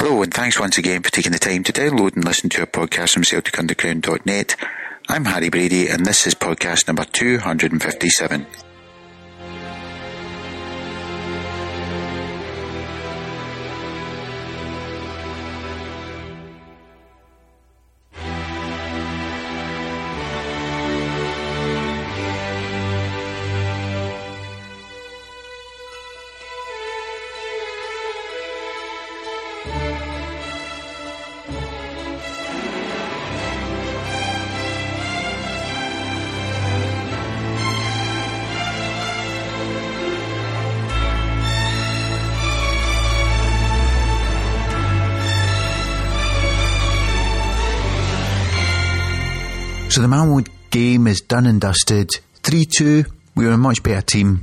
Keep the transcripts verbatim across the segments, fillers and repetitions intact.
Hello, and thanks once again for taking the time to download and listen to our podcast from Celtic Underground dot net. I'm Harry Brady, and this is podcast number two hundred fifty-seven. So the Malmo game is done and dusted. three two, we were a much better team.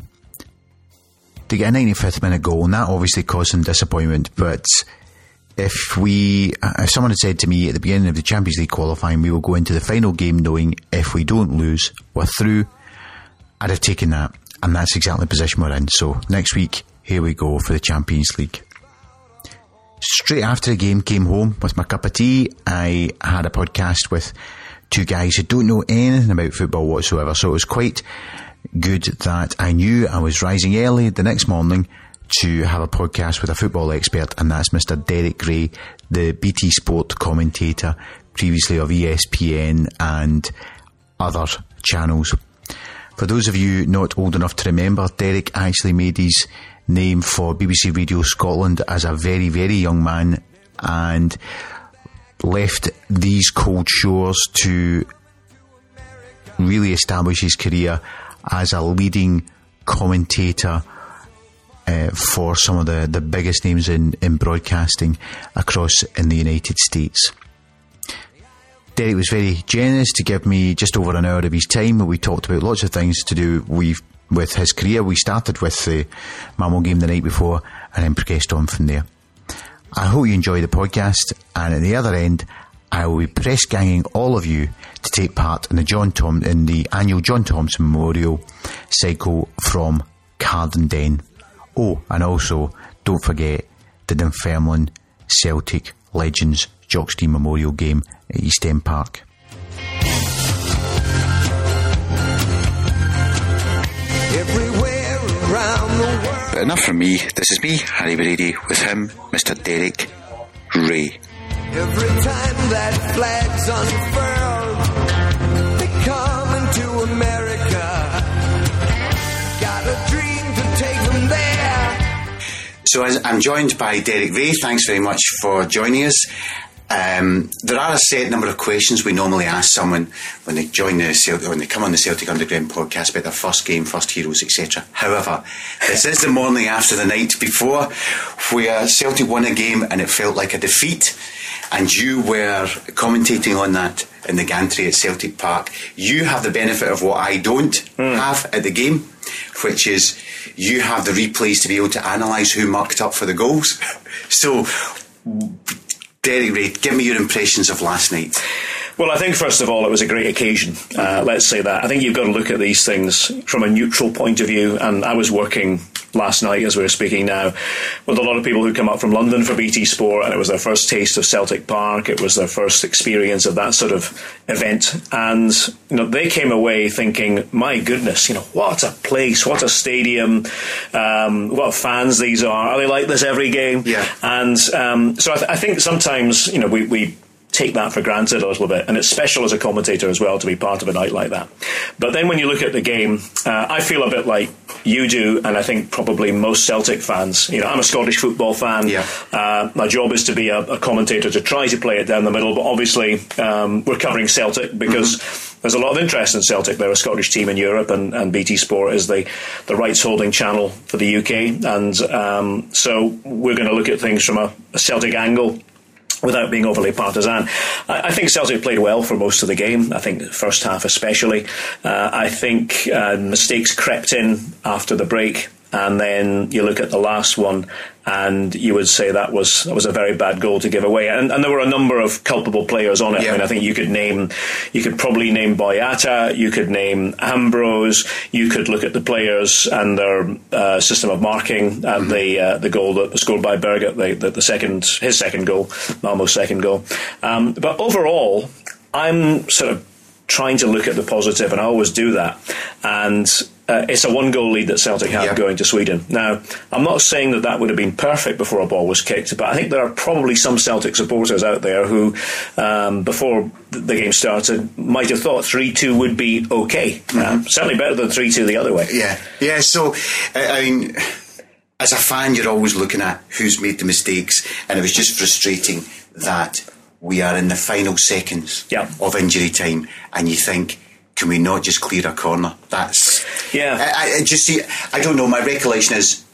To get a ninety-fifth minute goal, and that obviously caused some disappointment, but if we, if someone had said to me at the beginning of the Champions League qualifying, we will go into the final game knowing if we don't lose, we're through, I'd have taken that, and that's exactly the position we're in. So next week, here we go for the Champions League. Straight after the game, came home with my cup of tea. I had a podcast with two guys who don't know anything about football whatsoever, so it was quite good that I knew I was rising early the next morning to have a podcast with a football expert, and that's Mister Derek Ray, the B T Sport commentator, previously of E S P N and other channels. For those of you not old enough to remember, Derek actually made his name for B B C Radio Scotland as a very, very young man, and left these cold shores to really establish his career as a leading commentator uh, for some of the, the biggest names in, in broadcasting across in the United States. Derek was very generous to give me just over an hour of his time. We talked about lots of things to do with, with his career. We started with the Malmo game the night before and then progressed on from there. I hope you enjoy the podcast, and at the other end, I will be press ganging all of you to take part in the John Tom in the annual John Thompson Memorial cycle from Cardenden. Oh, and also don't forget the Dunfermline Celtic Legends Jock Stein Memorial game at East End Park. Everywhere around the world. But enough from me. This is me, Harry Brady, with him, Mister Derek Ray. Every time that flag's unfurled, they come into America. Got a dream to take them there. So I'm joined by Derek Ray. Thanks very much for joining us. Um, there are a set number of questions we normally ask someone when they join the Celtic, when they come on the Celtic Underground podcast about their first game, first heroes, et cetera. However, this is the morning after the night before, where Celtic won a game and it felt like a defeat, and you were commentating on that in the gantry at Celtic Park. You have the benefit of what I don't mm. have at the game, which is you have the replays to be able to analyse who marked up for the goals. So, Derek Ray, give me your impressions of last night. Well, I think, first of all, it was a great occasion. Uh, let's say that. I think you've got to look at these things from a neutral point of view, and I was working last night, as we were speaking now, with a lot of people who come up from London for B T Sport, and it was their first taste of Celtic Park. It was their first experience of that sort of event, and you know, they came away thinking, my goodness, you know, what a place, what a stadium, um, what fans these are. Are they like this every game? Yeah. And um, so I, th- I think sometimes, you know, we, we take that for granted a little bit, and it's special as a commentator as well to be part of a night like that. But then when you look at the game, uh, I feel a bit like you do, and I think probably most Celtic fans. You know, I'm a Scottish football fan. Yeah. Uh, my job is to be a, a commentator to try to play it down the middle, but obviously um, we're covering Celtic because mm-hmm. there's a lot of interest in Celtic. They're a Scottish team in Europe, and, and B T Sport is the, the rights holding channel for the U K, and um, so we're going to look at things from a, a Celtic angle without being overly partisan. I, I think Celtic played well for most of the game. I think the first half especially. Uh, I think uh, mistakes crept in after the break, and then you look at the last one, and you would say that was that was a very bad goal to give away. And, and there were a number of culpable players on it. Yeah. I mean, I think you could name, you could probably name Boyata, you could name Ambrose, you could look at the players and their uh, system of marking at mm-hmm. the uh, the goal that was scored by Birgit, the, the, the second his second goal, Malmo's second goal. Um, but overall, I'm sort of trying to look at the positive, and I always do that. And uh, it's a one-goal lead that Celtic have yeah. going to Sweden. Now, I'm not saying that that would have been perfect before a ball was kicked, but I think there are probably some Celtic supporters out there who, um, before the game started, might have thought three two would be okay. Mm-hmm. Uh, certainly better than three two the other way. Yeah, yeah. So, I mean, as a fan, you're always looking at who's made the mistakes, and it was just frustrating that we are in the final seconds yeah. of injury time, and you think, can we not just clear a corner? That's yeah. I, I just see. I don't know. My recollection is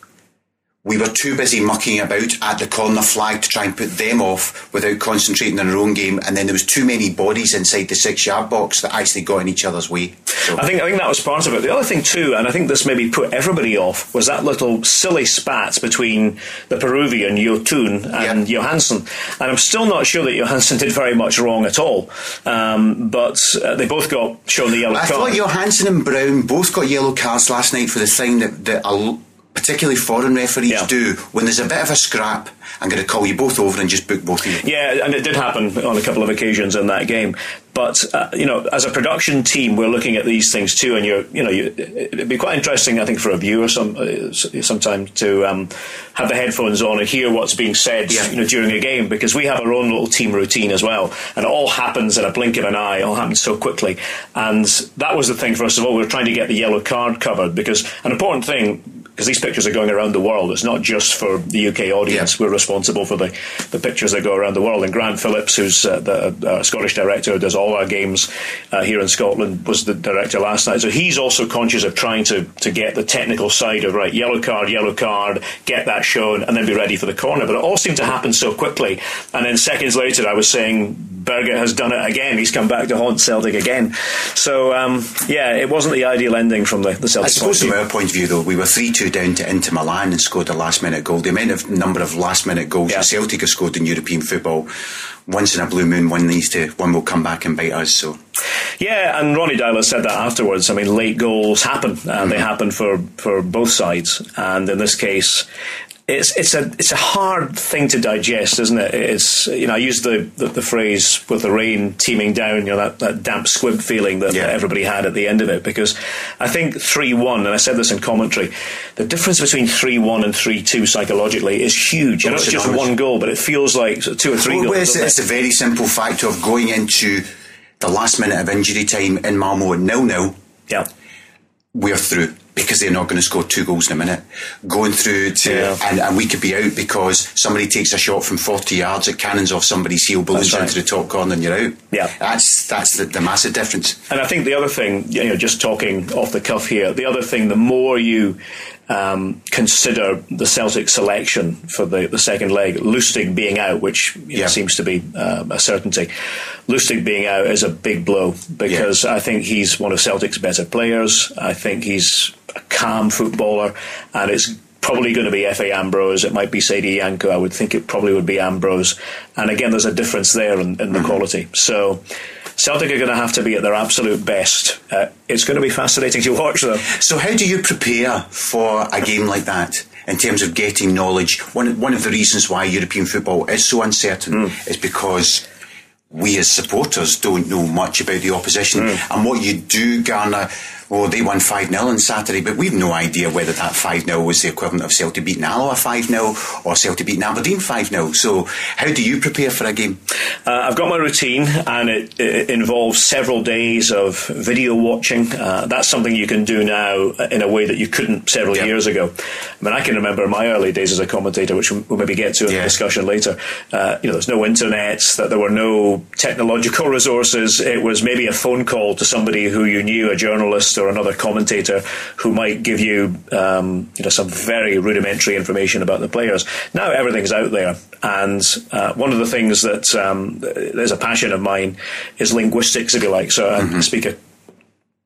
we were too busy mucking about at the corner flag to try and put them off without concentrating on our own game, and then there was too many bodies inside the six-yard box that actually got in each other's way. So. I think I think that was part of it. The other thing too, and I think this maybe put everybody off, was that little silly spat between the Peruvian Yotun and yeah. Johansson. And I'm still not sure that Johansson did very much wrong at all. Um, but uh, they both got shown the yellow I card. I thought Johansson and Brown both got yellow cards last night for the thing that, that a, particularly foreign referees yeah. do. When there's a bit of a scrap, I'm going to call you both over and just book both of you. Yeah, and it did happen on a couple of occasions in that game. But uh, you know, as a production team, we're looking at these things too, and you're, you know, you, it'd be quite interesting, I think, for a viewer some uh, sometime to um, have the headphones on and hear what's being said, yeah. you know, during a game, because we have our own little team routine as well, and it all happens in a blink of an eye. It all happens so quickly, and that was the thing. First of all, we were trying to get the yellow card covered, because an important thing. Because these pictures are going around the world. It's not just for the U K audience. Yeah. We're responsible for the, the pictures that go around the world. And Grant Phillips, who's uh, the uh, Scottish director who does all our games uh, here in Scotland, was the director last night. So he's also conscious of trying to, to get the technical side of, right, yellow card, yellow card, get that shown, and then be ready for the corner. But it all seemed to happen so quickly. And then seconds later, I was saying, Birgit has done it again. He's come back to haunt Celtic again. So, um, yeah, it wasn't the ideal ending from the, the Celtic I suppose from our point of view, though, we were three two down to Inter Milan and scored a last-minute goal. The amount of number of last-minute goals yeah. that Celtic have scored in European football, once in a blue moon, one needs to, one will come back and bite us. So, yeah, and Ronnie Dyler said that afterwards. I mean, late goals happen, and mm-hmm. they happen for, for both sides. And in this case, It's it's a it's a hard thing to digest, isn't it? It's, you know, I used the, the, the phrase with the rain teeming down, you know, that, that damp squib feeling that, yeah. that everybody had at the end of it, because I think three one, and I said this in commentary, the difference between three one and three two psychologically is huge. You know, it's just one goal, but it feels like two or three well, goals. It's, it's a very simple factor of going into the last minute of injury time in Malmo at nil nil. Yeah. We're through, because they're not going to score two goals in a minute. Going through to, yeah. and, and we could be out because somebody takes a shot from forty yards, it cannons off somebody's heel, balloons right. into the top corner, and you're out. Yeah, that's that's the, the massive difference. And I think the other thing, you know, just talking off the cuff here, the other thing, the more you um, consider the Celtic selection for the, the second leg, Lustig being out, which you know, yeah. seems to be uh, a certainty. Lustig being out is a big blow, because yeah. I think he's one of Celtic's better players. I think he's a calm footballer, and it's probably going to be F A Ambrose. It might be Sadie Yanko. I would think it probably would be Ambrose. And again, there's a difference there in, in the mm-hmm. quality. So Celtic are going to have to be at their absolute best. Uh, it's going to be fascinating to watch, though. So how do you prepare for a game like that in terms of getting knowledge? One, one of the reasons why European football is so uncertain mm. is because we as supporters don't know much about the opposition. Mm. And what you do garner, oh, they won five nil on Saturday, but we've no idea whether that five nil was the equivalent of Celtic beating Alloa five nil or Celtic beating Aberdeen five nil. So how do you prepare for a game? Uh, I've got my routine, and it, it involves several days of video watching. Uh, that's something you can do now in a way that you couldn't several yep. years ago. I mean, I can remember my early days as a commentator, which we'll maybe get to in yeah. the discussion later. Uh, you know, there's no internet, that there were no technological resources. It was maybe a phone call to somebody who you knew, a journalist or another commentator, who might give you, um, you know, some very rudimentary information about the players. Now everything's out there, and uh, one of the things that um, there's a passion of mine is linguistics, if you like. So mm-hmm. I speak a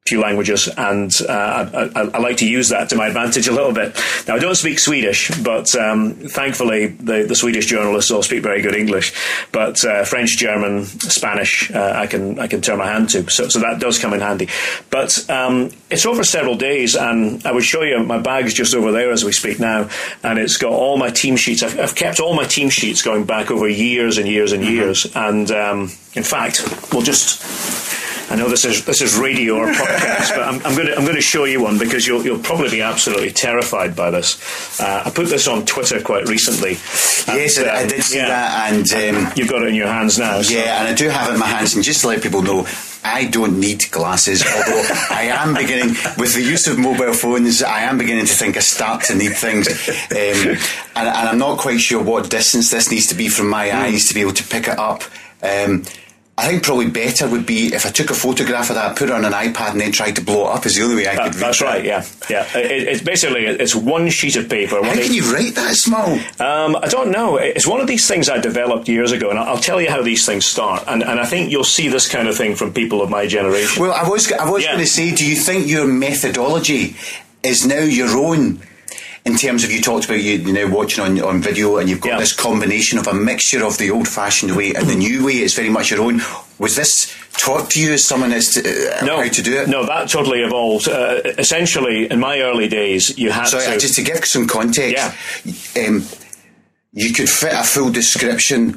few languages, and uh, I, I, I like to use that to my advantage a little bit. Now, I don't speak Swedish, but um, thankfully the, the Swedish journalists all speak very good English. But uh, French, German, Spanish, uh, I can I can turn my hand to, so, so that does come in handy. But um, it's over several days, and I would show you my bag's just over there as we speak now, and it's got all my team sheets. I've, I've kept all my team sheets going back over years and years and mm-hmm. years, and um, in fact, we'll just. I know this is this is radio or podcast, but I'm, I'm going to I'm going to show you one because you'll you'll probably be absolutely terrified by this. Uh, I put this on Twitter quite recently. Yes, and, uh, I did see yeah, that, and um, you've got it in your hands now. So. Yeah, and I do have it in my hands. And just to let people know, I don't need glasses, although I am beginning, with the use of mobile phones, I am beginning to think I start to need things. Um, and, and I'm not quite sure what distance this needs to be from my mm. eyes to be able to pick it up. Um, I think probably better would be if I took a photograph of that, put it on an iPad and then tried to blow it up is the only way I that, could read That's that. right, yeah. yeah. It, it's basically, it's one sheet of paper. How can you write that small? Um, I don't know. It's one of these things I developed years ago, and I'll tell you how these things start. And, and I think you'll see this kind of thing from people of my generation. Well, I was, I was yeah. going to say, do you think your methodology is now your own? In terms of, you talked about you, you know, watching on on video, and you've got yeah. this combination of a mixture of the old-fashioned way and the new way. It's very much your own. Was this taught to you as someone as to, uh, no, how to do it? No, that totally evolved. Uh, essentially, in my early days, you had so, to... So, just to give some context, yeah. um, you could fit a full description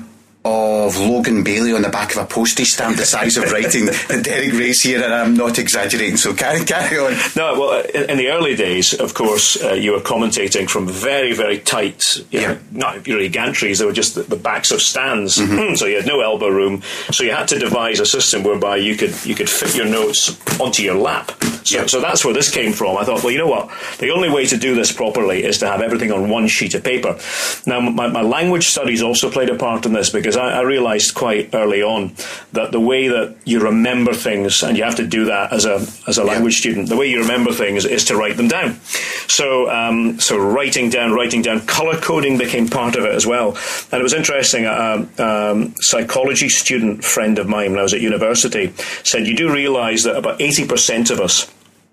of Logan Bailey on the back of a postage stamp the size of writing that Derek Ray's here, and I'm not exaggerating, so carry, carry on. No, well, in the early days, of course, uh, you were commentating from very, very tight, you yeah. know, not really gantries, they were just the, the backs of stands, mm-hmm. so you had no elbow room, so you had to devise a system whereby you could you could fit your notes onto your lap. So, yeah. so that's where this came from. I thought, well, you know what, the only way to do this properly is to have everything on one sheet of paper. Now, my, my language studies also played a part in this, because I, I realised quite early on that the way that you remember things, and you have to do that as a as a yeah. language student, the way you remember things is to write them down. So um, so writing down, writing down, colour coding became part of it as well. And it was interesting, a um, psychology student friend of mine when I was at university said, you do realise that about eighty percent of us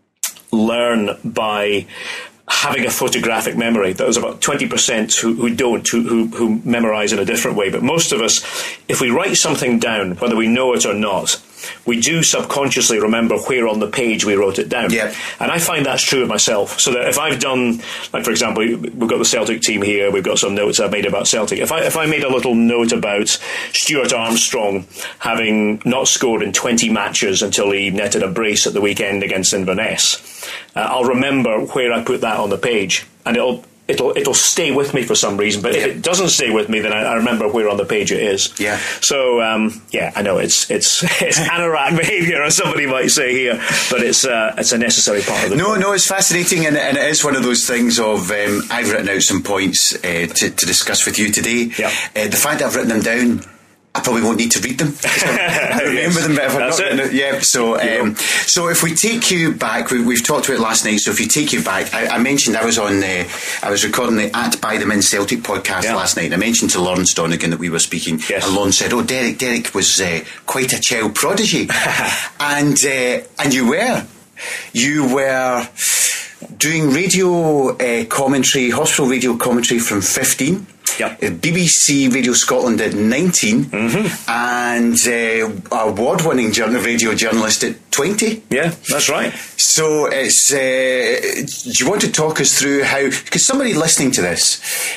learn by having a photographic memory. That was about twenty percent who, who don't, who, who, who memorise in a different way. But most of us, if we write something down, whether we know it or not, we do subconsciously remember where on the page we wrote it down. Yeah. And I find that's true of myself. So that if I've done, like for example, we've got the Celtic team here, we've got some notes I've made about Celtic. If I if I made a little note about Stuart Armstrong having not scored in twenty matches until he netted a brace at the weekend against Inverness, uh, I'll remember where I put that on the page, and it'll It'll it'll stay with me for some reason, but if yeah. it doesn't stay with me, then I, I remember where on the page it is. Yeah. So um, yeah, I know it's it's it's anorak behaviour, as somebody might say here, but it's uh, it's a necessary part of the. No, book. no, it's fascinating, and, and it is one of those things of um, I've written out some points uh, to to discuss with you today. Yeah. Uh, the fact that I've written them down, I probably won't need to read them. I remember yes. them, but if I've not written it, yeah. So, um, so if we take you back, we, we've talked about it last night. So if you take you back, I, I mentioned I was on, uh, I was recording the At By the Men Celtic podcast yeah. last night. I mentioned to Lawrence Donegan that we were speaking, yes. and Lawrence said, "Oh, Derek, Derek was uh, quite a child prodigy," and uh, and you were, you were doing radio uh, commentary, hospital radio commentary from fifteen. Yep. B B C Radio Scotland at nineteen, mm-hmm. and uh, award-winning journal, radio journalist at twenty. Yeah, that's right. So it's. Uh, do you want to talk us through how? Because somebody listening to this,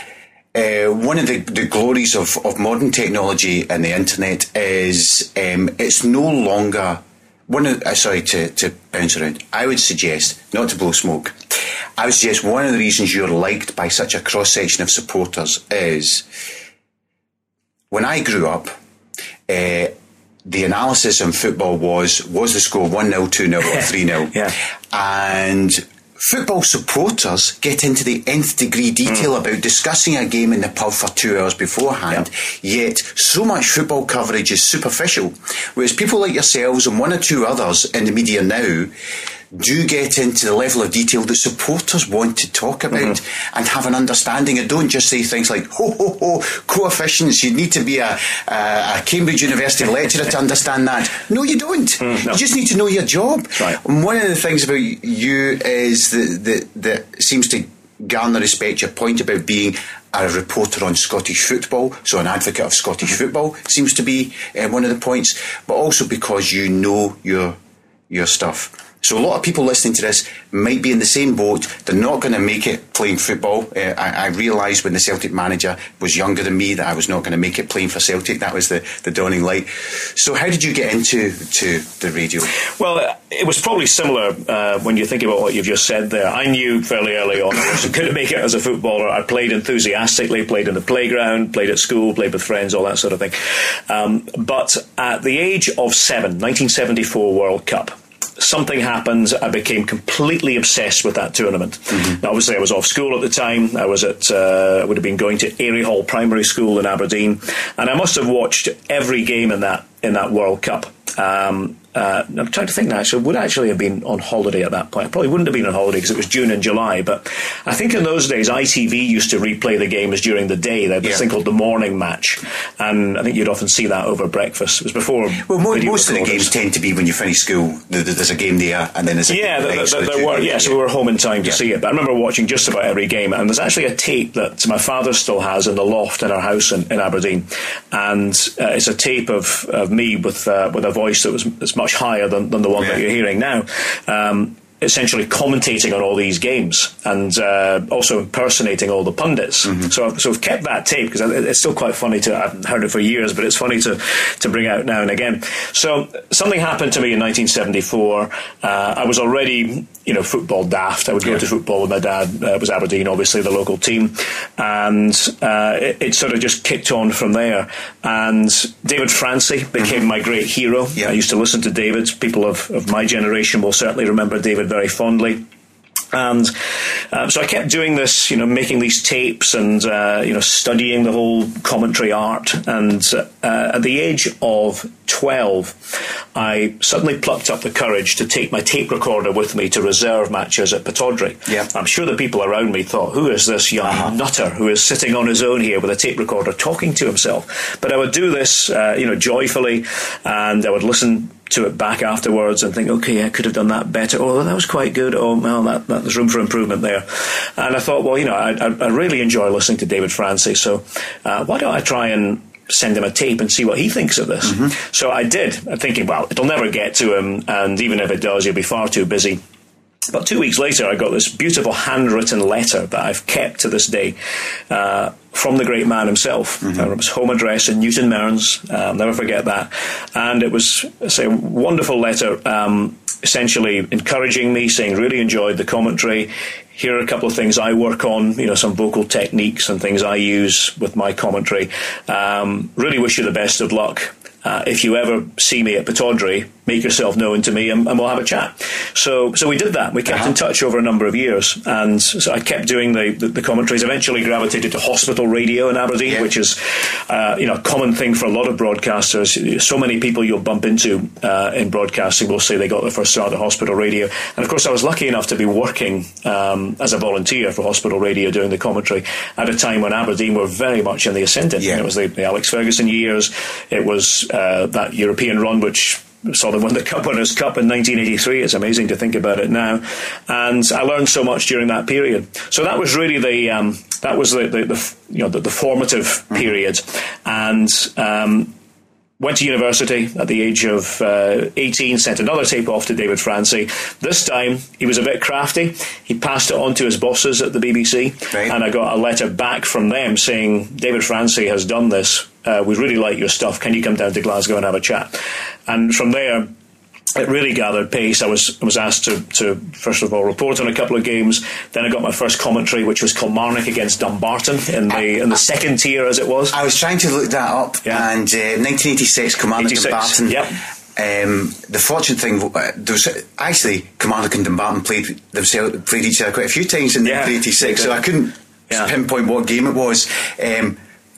uh, one of the, the glories of, of modern technology and the internet is um, it's no longer. One of, uh, sorry to, to bounce around. I would suggest, not to blow smoke, I would suggest one of the reasons you're liked by such a cross-section of supporters is when I grew up, uh, the analysis on football was, was the score one nil, two nil or three nil? Yeah. And football supporters get into the nth degree detail mm. about discussing a game in the pub for two hours beforehand, yeah. yet so much football coverage is superficial, whereas people like yourselves and one or two others in the media now do get into the level of detail that supporters want to talk about mm-hmm. and have an understanding, and don't just say things like, ho, ho, ho, coefficients, you need to be a, a, a Cambridge University lecturer to understand that. No, you don't. Mm, no. You just need to know your job. Right. And one of the things about you is that, that, that seems to garner respect, your point about being a reporter on Scottish football, so an advocate of Scottish football seems to be uh, one of the points, but also because you know your your stuff. So a lot of people listening to this might be in the same boat. They're not going to make it playing football. Uh, I, I realised when the Celtic manager was younger than me that I was not going to make it playing for Celtic. That was the, the dawning light. So how did you get into to the radio? Well, it was probably similar uh, when you think about what you've just said there. I knew fairly early on I couldn't make it as a footballer. I played enthusiastically, played in the playground, played at school, played with friends, all that sort of thing. Um, but at the age of seven, nineteen seventy-four World Cup, something happened. I became completely obsessed with that tournament. Mm-hmm. Now, obviously, I was off school at the time. I was at, uh, I would have been going to Airy Hall Primary School in Aberdeen, and I must have watched every game in that in that World Cup. Um, uh, I'm trying to think now, actually, I would actually have been on holiday at that point. I probably wouldn't have been on holiday because it was June and July, but I think in those days I T V used to replay the games during the day. They had this yeah. thing called the morning match, and I think you'd often see that over breakfast. It was before Well, mo- most of the games tend to be when you finish school, there's a game there, and then there's a yeah, game there, there, there were, yeah, so we were home in time to yeah. see it. But I remember watching just about every game, and there's actually a tape that my father still has in the loft in our house in, in Aberdeen, and uh, it's a tape of, of me with uh, with a voice that was that's much higher than, than the one yeah. that you're hearing now, um, essentially commentating on all these games and uh, also impersonating all the pundits. Mm-hmm. So, I've, so I've kept that tape because it's still quite funny to, I haven't heard it for years, but it's funny to, to bring out now and again. So something happened to me in nineteen seventy-four. Uh, I was already, you know, football daft. I would go yeah. to football with my dad. Uh, it was Aberdeen, obviously, the local team. And uh, it, it sort of just kicked on from there. And David Francie became mm-hmm. my great hero. Yeah. I used to listen to David. People of, of my generation will certainly remember David very fondly. And um, so I kept doing this, you know, making these tapes and, uh, you know, studying the whole commentary art. And uh, at the age of twelve, I suddenly plucked up the courage to take my tape recorder with me to reserve matches at Pittodrie. Yeah. I'm sure the people around me thought, who is this young uh-huh. nutter who is sitting on his own here with a tape recorder talking to himself? But I would do this, uh, you know, joyfully, and I would listen to it back afterwards and think, okay, I could have done that better. Oh, that was quite good. Oh, well, that, that there's room for improvement there. And I thought, well, you know, I, I, I really enjoy listening to David Francie, so uh, why don't I try and send him a tape and see what he thinks of this? Mm-hmm. So I did. I'm thinking, well, it'll never get to him, and even if it does, he'll be far too busy. But two weeks later, I got this beautiful handwritten letter that I've kept to this day uh, from the great man himself. Mm-hmm. Uh, it was home address in Newton Mearns. Uh, I'll never forget that. And it was, say, a wonderful letter, um, essentially encouraging me, saying, really enjoyed the commentary. Here are a couple of things I work on, you know, some vocal techniques and things I use with my commentary. Um, really wish you the best of luck. Uh, if you ever see me at Pittodrie, make yourself known to me and, and we'll have a chat. So so we did that. We kept uh-huh. in touch over a number of years. And so I kept doing the, the, the commentaries, eventually gravitated to hospital radio in Aberdeen, yeah. which is uh, you know, a common thing for a lot of broadcasters. So many people you'll bump into uh, in broadcasting will say they got their first start at hospital radio. And of course I was lucky enough to be working um, as a volunteer for hospital radio doing the commentary at a time when Aberdeen were very much in the ascendant. Yeah. It was the, the Alex Ferguson years. It was uh, that European run which saw them win the Cup Winners' Cup in nineteen eighty-three. It's amazing to think about it now. And I learned so much during that period. So that was really the um, that was the, the, the you know the, the formative period. And um, went to university at the age of uh, eighteen, sent another tape off to David Francie. This time, he was a bit crafty. He passed it on to his bosses at the B B C, right. and I got a letter back from them saying, David Francie has done this. Uh, we really like your stuff. Can you come down to Glasgow and have a chat? And from there, it really gathered pace. I was I was asked to, to, first of all, report on a couple of games. Then I got my first commentary, which was Kilmarnock against Dumbarton in the in the second tier, as it was. I was trying to look that up, yeah. and uh, nineteen eighty-six, Kilmarnock and Dumbarton. Yep. Um, the fortunate thing, uh, there was actually Kilmarnock and Dumbarton played themselves played each other quite a few times in yeah, nineteen eighty-six, so I couldn't yeah. pinpoint what game it was. Um,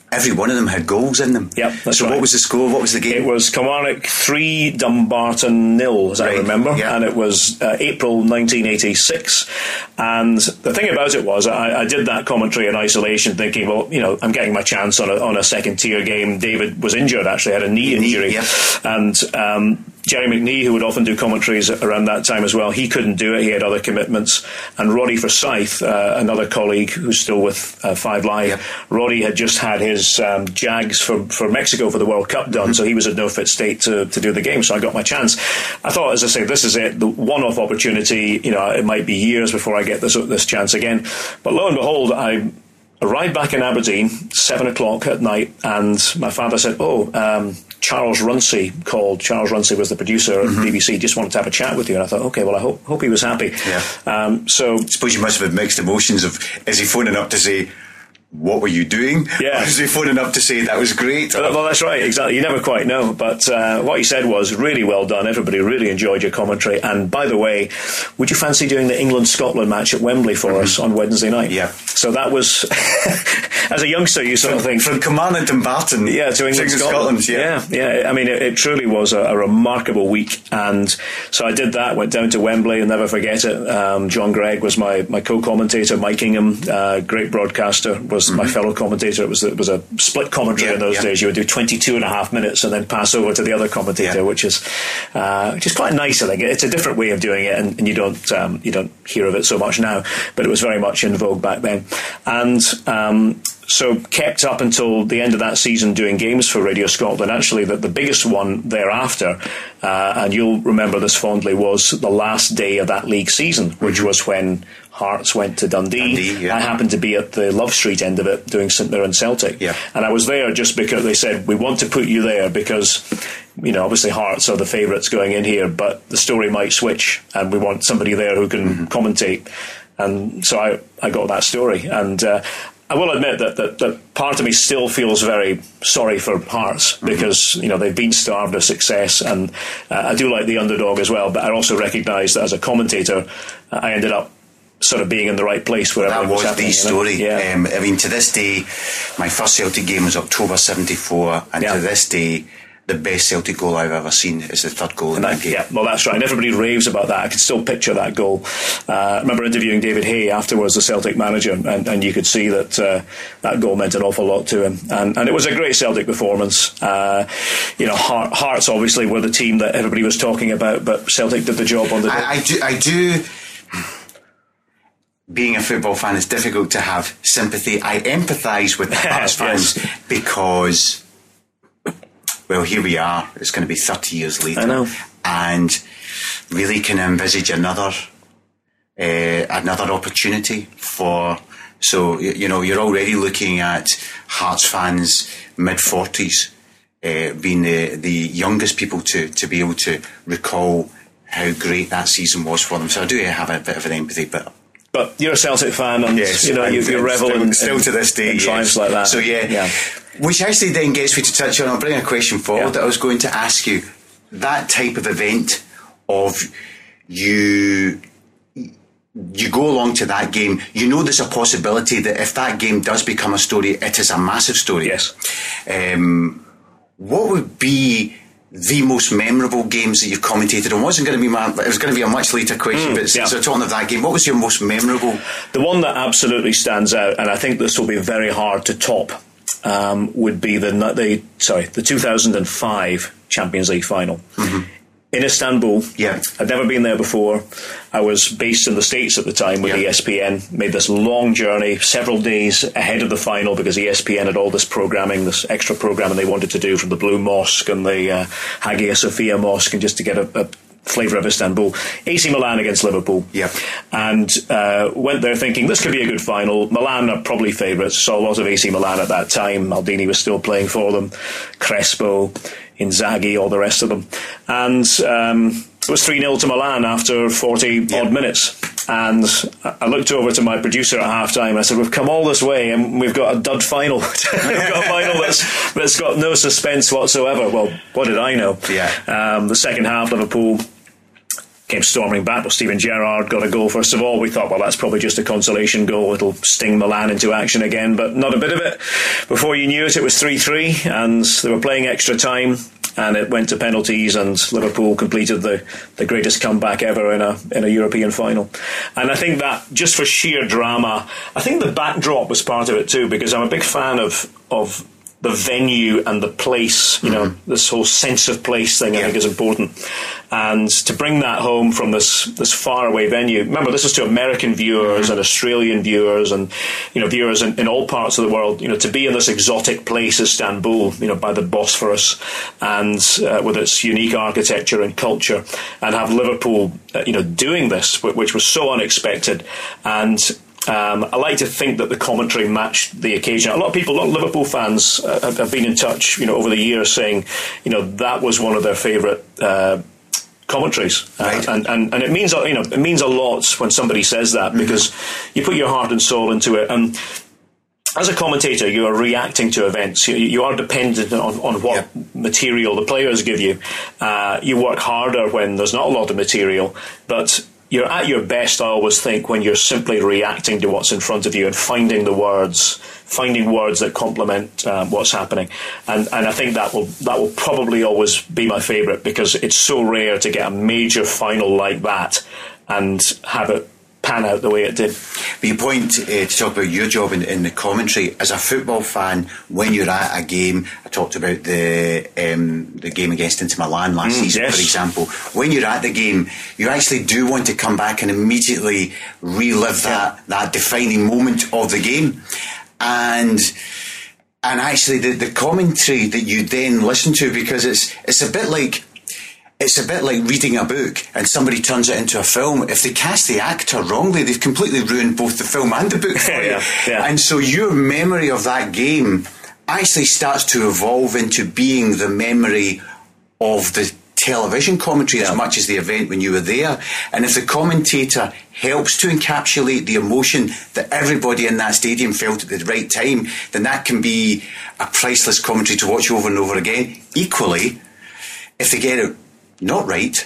every one of them had goals in them. Yep, that's so right. what was the score? What was the game? It was Kilmarnock three, Dumbarton nil, as right. I remember, yeah. and it was uh, April nineteen eighty-six. And the thing about it was, I, I did that commentary in isolation, thinking, well, you know, I'm getting my chance on a, on a second tier game. David was injured, actually, had a knee injury, knee, yep. and um, Jerry McNee, who would often do commentaries around that time as well, he couldn't do it. He had other commitments. And Roddy Forsyth, uh, another colleague who's still with uh, Five Live, yep. Roddy had just had his um, Jags for, for Mexico for the World Cup done, mm-hmm. so he was in no fit state to, to do the game. So I got my chance. I thought, as I say, this is it, the one-off opportunity. You know, it might be years before I get this this chance again. But lo and behold, I arrived back in Aberdeen, seven o'clock at night, and my father said, oh, um, Charles Runcie called. Charles Runcie was the producer of mm-hmm. B B C, just wanted to have a chat with you. And I thought, okay, well, I hope, hope he was happy. Yeah. Um, so, I suppose you must have had mixed emotions of, is he phoning up to say, what were you doing? Yeah. Or is he phoning up to say that was great? Well, well that's right, exactly. You never quite know. But uh, what he said was, really well done. Everybody really enjoyed your commentary. And by the way, would you fancy doing the England-Scotland match at Wembley for mm-hmm. us on Wednesday night? Yeah. So that was, as a youngster, you sort from, of think... From Kilmarnock and Dumbarton. Yeah, to England, Scotland. Scotland. Yeah, yeah. yeah. I mean, it, it truly was a, a remarkable week. And so I did that, went down to Wembley, and never forget it. Um, John Gregg was my, my co-commentator. Mike Ingham, uh, great broadcaster, was mm-hmm. my fellow commentator. It was, it was a split commentary yeah, in those yeah. days. You would do twenty-two and a half minutes and then pass over to the other commentator, yeah. which is uh, which is quite nice. I think it's a different way of doing it, and, and you don't um, you don't hear of it so much now. But it was very much in vogue back then, and. Um, So kept up until the end of that season doing games for Radio Scotland. Actually, the, the biggest one thereafter, uh, and you'll remember this fondly, was the last day of that league season, which mm-hmm. was when Hearts went to Dundee. Dundee yeah. I happened to be at the Love Street end of it doing St Mirren Celtic. Yeah. And I was there just because they said, we want to put you there because, you know, obviously Hearts are the favourites going in here, but the story might switch and we want somebody there who can mm-hmm. commentate. And so I, I got that story. And uh, I will admit that, that that part of me still feels very sorry for Hearts because, mm-hmm. you know, they've been starved of success, and uh, I do like the underdog as well, but I also recognise that as a commentator, uh, I ended up sort of being in the right place where that was, was the story. You know? yeah. um, I mean, to this day, my first Celtic game was October seventy-four, and yeah. to this day, the best Celtic goal I've ever seen is the third goal in that, that game. Yeah, well, that's right. And everybody raves about that. I can still picture that goal. Uh, I remember interviewing David Hay afterwards, the Celtic manager, and, and you could see that uh, that goal meant an awful lot to him. And, and it was a great Celtic performance. Uh, you know, Heart, Hearts obviously were the team that everybody was talking about, but Celtic did the job on the day. I, I do. I do Being a football fan, it's difficult to have sympathy. I empathise with the Hearts fans yes. because, well, here we are. It's going to be thirty years later. I know. And really can envisage another uh, another opportunity for... So, you know, you're already looking at Hearts fans mid-forties uh, being the, the youngest people to, to be able to recall how great that season was for them. So I do have a bit of an empathy, but... But you're a Celtic fan, and yes, you know and, you, you revel still, in still to this day in triumphs yes. like that. So yeah, yeah, which actually then gets me to touch on. I'll bring a question forward yeah. that I was going to ask you. That type of event of you, you go along to that game. You know, there's a possibility that if that game does become a story, it is a massive story. Yes. Um, what would be the most memorable games that you've commentated on? Wasn't going to be my, it was going to be a much later question, mm, but yeah. so talking of that game, what was your most memorable? The one that absolutely stands out, and I think this will be very hard to top, um, would be the the sorry the two thousand five Champions League final. Mm-hmm. In Istanbul. Yeah. I'd never been there before. I was based in the States at the time with yeah. E S P N. Made this long journey, several days ahead of the final, because E S P N had all this programming, this extra programming they wanted to do from the Blue Mosque and the uh, Hagia Sophia Mosque, and just to get a, a flavour of Istanbul. A C Milan against Liverpool. Yeah. And uh, went there thinking this could be a good final. Milan are probably favourites. Saw a lot of A C Milan at that time. Maldini was still playing for them. Crespo, Inzaghi, all the rest of them. And um, it was three nil to Milan after forty yeah. odd minutes. And I looked over to my producer at half time and I said, we've come all this way and we've got a dud final. We've got a final that's, that's got no suspense whatsoever. Well, what did I know? Yeah. Um, the second half, Liverpool came storming back. Well, Steven Gerrard got a goal first of all. We thought, well, that's probably just a consolation goal. It'll sting Milan into action again, but not a bit of it. Before you knew it, it was three three, and they were playing extra time, and it went to penalties, and Liverpool completed the, the greatest comeback ever in a in a European final. And I think that, just for sheer drama, I think the backdrop was part of it too, because I'm a big fan of of the venue and the place, you know, mm-hmm. this whole sense of place thing, I yeah. think is important. And to bring that home from this this faraway venue, remember, this is to American viewers mm-hmm. and Australian viewers and, you know, viewers in, in all parts of the world, you know, to be in this exotic place, Istanbul, you know, by the Bosphorus, and uh, with its unique architecture and culture, and have Liverpool, uh, you know, doing this, which was so unexpected. And Um, I like to think that the commentary matched the occasion. A lot of people, a lot of Liverpool fans uh, have, have been in touch, you know, over the years saying, you know, that was one of their favourite uh, commentaries, right. uh, and, and and it means, you know, it means a lot when somebody says that, mm-hmm. because you put your heart and soul into it. And as a commentator, you are reacting to events. You, you are dependent on, on what yeah. material the players give you. Uh, you work harder when there's not a lot of material, but you're at your best, I always think, when you're simply reacting to what's in front of you and finding the words, finding words that complement um, what's happening. And and I think that will that will probably always be my favourite, because it's so rare to get a major final like that and have it pan out the way it did. But you point uh, to talk about your job in, in the commentary. As a football fan, when you're at a game, I talked about the um, the game against Inter Milan last mm, season, yes. for example. When you're at the game, you actually do want to come back and immediately relive that, yeah. that defining moment of the game. And and actually the, the commentary that you then listen to, because it's it's a bit like It's a bit like reading a book and somebody turns it into a film. If they cast the actor wrongly, they've completely ruined both the film and the book for you. yeah, yeah. And so your memory of that game actually starts to evolve into being the memory of the television commentary yeah. as much as the event when you were there. And if the commentator helps to encapsulate the emotion that everybody in that stadium felt at the right time, then that can be a priceless commentary to watch over and over again. Equally, if they get it not right,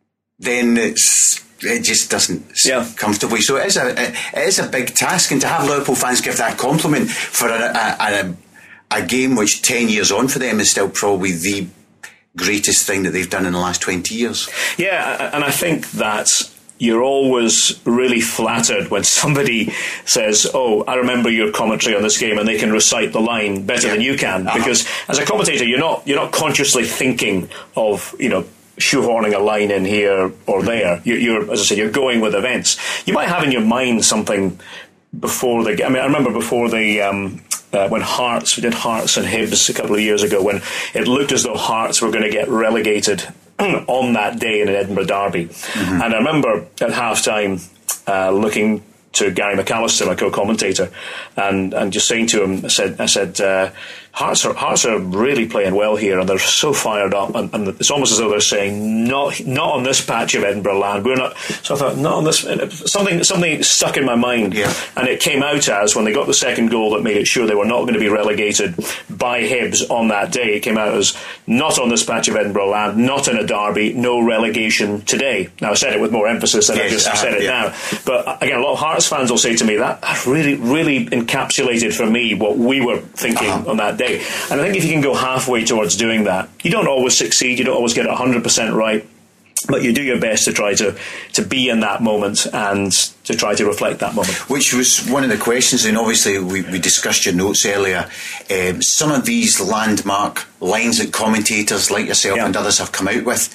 then it's it just doesn't yeah. comfortably. So it is a it is a big task, and to have Liverpool fans give that compliment for a, a, a, a game which ten years on for them is still probably the greatest thing that they've done in the last twenty years. Yeah, and I think that you're always really flattered when somebody says, oh, I remember your commentary on this game, and they can recite the line better yeah. than you can. Uh-huh. Because as a commentator, you're not you're not consciously thinking of, you know, shoehorning a line in here or there. You're, you're, as I say, you're going with events. You might have in your mind something before the. I mean, I remember before the um, uh, when Hearts we did Hearts and Hibs a couple of years ago, when it looked as though Hearts were going to get relegated on that day in an Edinburgh derby, mm-hmm. and I remember at half time uh, looking to Gary McAllister, my co-commentator, and and just saying to him, I said, I said. Uh, Hearts are, Hearts are really playing well here, and they're so fired up, and, and it's almost as though they're saying, not not on this patch of Edinburgh land. We're not. So I thought, not on this. Something something stuck in my mind, yeah. and it came out as, when they got the second goal that made it sure they were not going to be relegated by Hibs on that day, it came out as, not on this patch of Edinburgh land, not in a derby, no relegation today. Now, I said it with more emphasis than yes, I just uh, said it yeah. now. But again, a lot of Hearts fans will say to me, that really, really encapsulated for me what we were thinking uh-huh. on that day. And I think if you can go halfway towards doing that, you don't always succeed, you don't always get it one hundred percent right, but you do your best to try to, to be in that moment and to try to reflect that moment. Which was one of the questions, and obviously we, we discussed your notes earlier. Um, some of these landmark lines that commentators like yourself yeah. and others have come out with,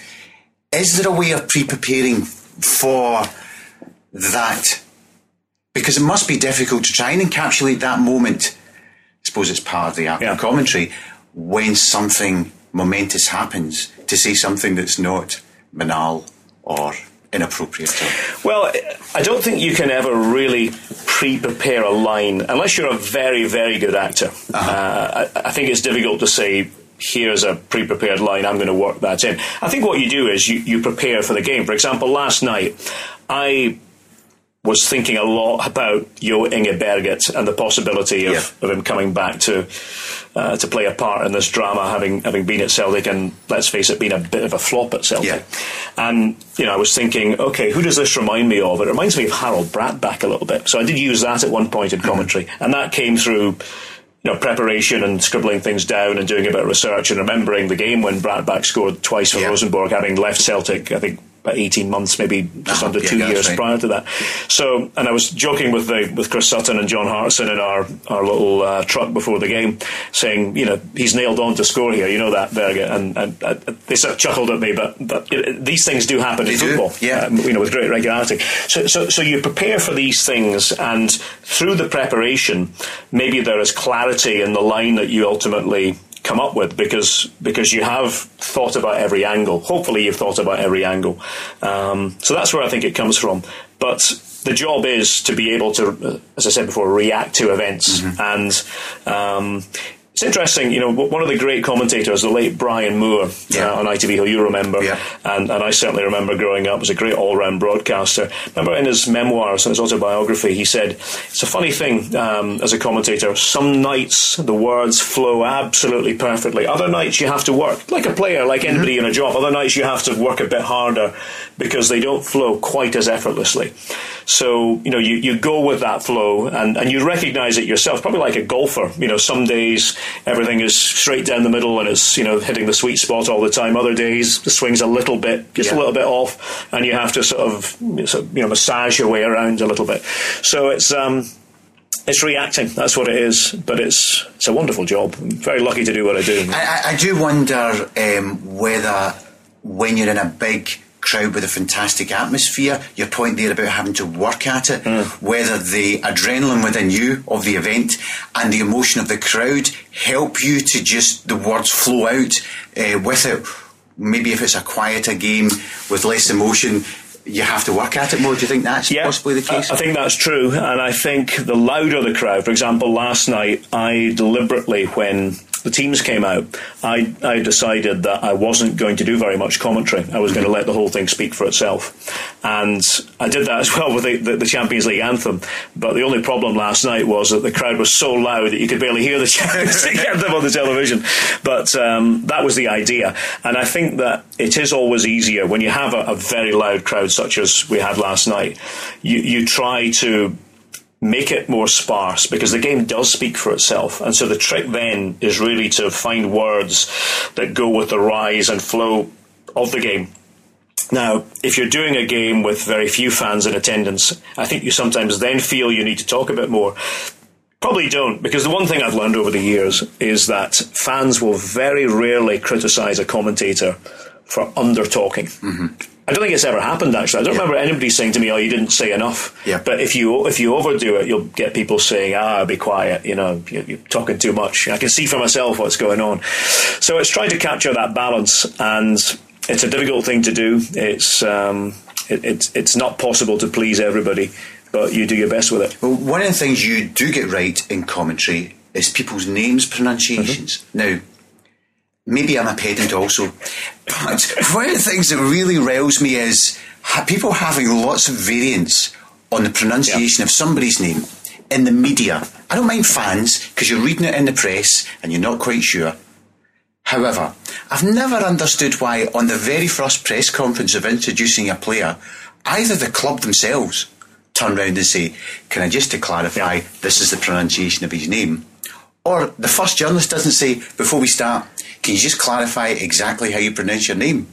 is there a way of pre-preparing for that? Because it must be difficult to try and encapsulate that moment. I suppose it's part of the acting yeah. commentary, when something momentous happens, to say something that's not banal or inappropriate. Well, I don't think you can ever really pre-prepare a line, unless you're a very, very good actor. Uh-huh. Uh, I, I think it's difficult to say, here's a pre-prepared line, I'm going to work that in. I think what you do is you, you prepare for the game. For example, last night, I was thinking a lot about Jo Inge Berget and the possibility of, yeah. of him coming back to uh, to play a part in this drama, having having been at Celtic and, let's face it, been a bit of a flop at Celtic. Yeah. And, you know, I was thinking, okay, who does this remind me of? It reminds me of Harold Bratback a little bit. So I did use that at one point in commentary, mm-hmm. and that came through, you know, preparation and scribbling things down and doing a bit of research and remembering the game when Bratback scored twice for yeah. Rosenborg, having left Celtic, I think, about eighteen months, maybe just oh, under yeah, two years right. prior to that. So, and I was joking with the with Chris Sutton and John Hartson in our our little uh, truck before the game, saying, you know, he's nailed on to score here. You know that, Berger, and, and, and they sort of chuckled at me, but but it, these things do happen they in do. football, yeah, uh, you know, with great regularity. So, so, so you prepare for these things, and through the preparation, maybe there is clarity in the line that you ultimately come up with, because because you have thought about every angle. Hopefully you've thought about every angle. Um, so that's where I think it comes from. But the job is to be able to, as I said before, react to events. Mm-hmm. And um, it's interesting, you know, one of the great commentators, the late Brian Moore, yeah. uh, on I T V, who you remember, yeah. and, and I certainly remember growing up, was a great all-round broadcaster. Remember in his memoirs, in his autobiography, he said, it's a funny thing, um, as a commentator, some nights the words flow absolutely perfectly. Other nights you have to work, like a player, like anybody mm-hmm. in a job. Other nights you have to work a bit harder because they don't flow quite as effortlessly. So, you know, you, you go with that flow, and, and you recognise it yourself, probably like a golfer. You know, some days everything is straight down the middle and it's, you know, hitting the sweet spot all the time. Other days the swing's a little bit, just yeah. a little bit off, and you have to sort of, sort of, you know, massage your way around a little bit. So it's um, it's reacting. That's what it is. But it's it's a wonderful job. I'm very lucky to do what I do. I, I do wonder um, whether when you're in a big crowd with a fantastic atmosphere, your point there about having to work at it, mm. whether the adrenaline within you of the event and the emotion of the crowd help you to just the words flow out uh, with it. Maybe if it's a quieter game with less emotion, you have to work at it more. Do you think that's yeah, possibly the case? I think that's true, and I think the louder the crowd, for example, last night I deliberately, when the teams came out, I, I decided that I wasn't going to do very much commentary. I was going to let the whole thing speak for itself. And I did that as well with the, the, the Champions League anthem. But the only problem last night was that the crowd was so loud that you could barely hear the Champions League anthem on the television. But um, that was the idea. And I think that it is always easier when you have a, a very loud crowd such as we had last night. You, you try to make it more sparse, because the game does speak for itself. And so the trick then is really to find words that go with the rise and flow of the game. Now, if you're doing a game with very few fans in attendance, I think you sometimes then feel you need to talk a bit more. Probably don't, because the one thing I've learned over the years is that fans will very rarely criticise a commentator for under-talking. Mm-hmm. I don't think it's ever happened, actually. I don't yeah. remember anybody saying to me, oh, you didn't say enough. Yeah. But if you if you overdo it, you'll get people saying, ah, be quiet, you know, you're, you're talking too much. I can see for myself what's going on. So it's trying to capture that balance, and it's a difficult thing to do. It's um, it, it's it's not possible to please everybody, but you do your best with it. Well, one of the things you do get right in commentary is people's names pronunciations. Mm-hmm. Now, maybe I'm a pedant also, but one of the things that really riles me is people having lots of variants on the pronunciation yeah. of somebody's name in the media. I don't mind fans, because you're reading it in the press and you're not quite sure. However, I've never understood why on the very first press conference of introducing a player, either the club themselves turn round and say, can I just to clarify, yeah. this is the pronunciation of his name? Or the first journalist doesn't say, before we start, can you just clarify exactly how you pronounce your name?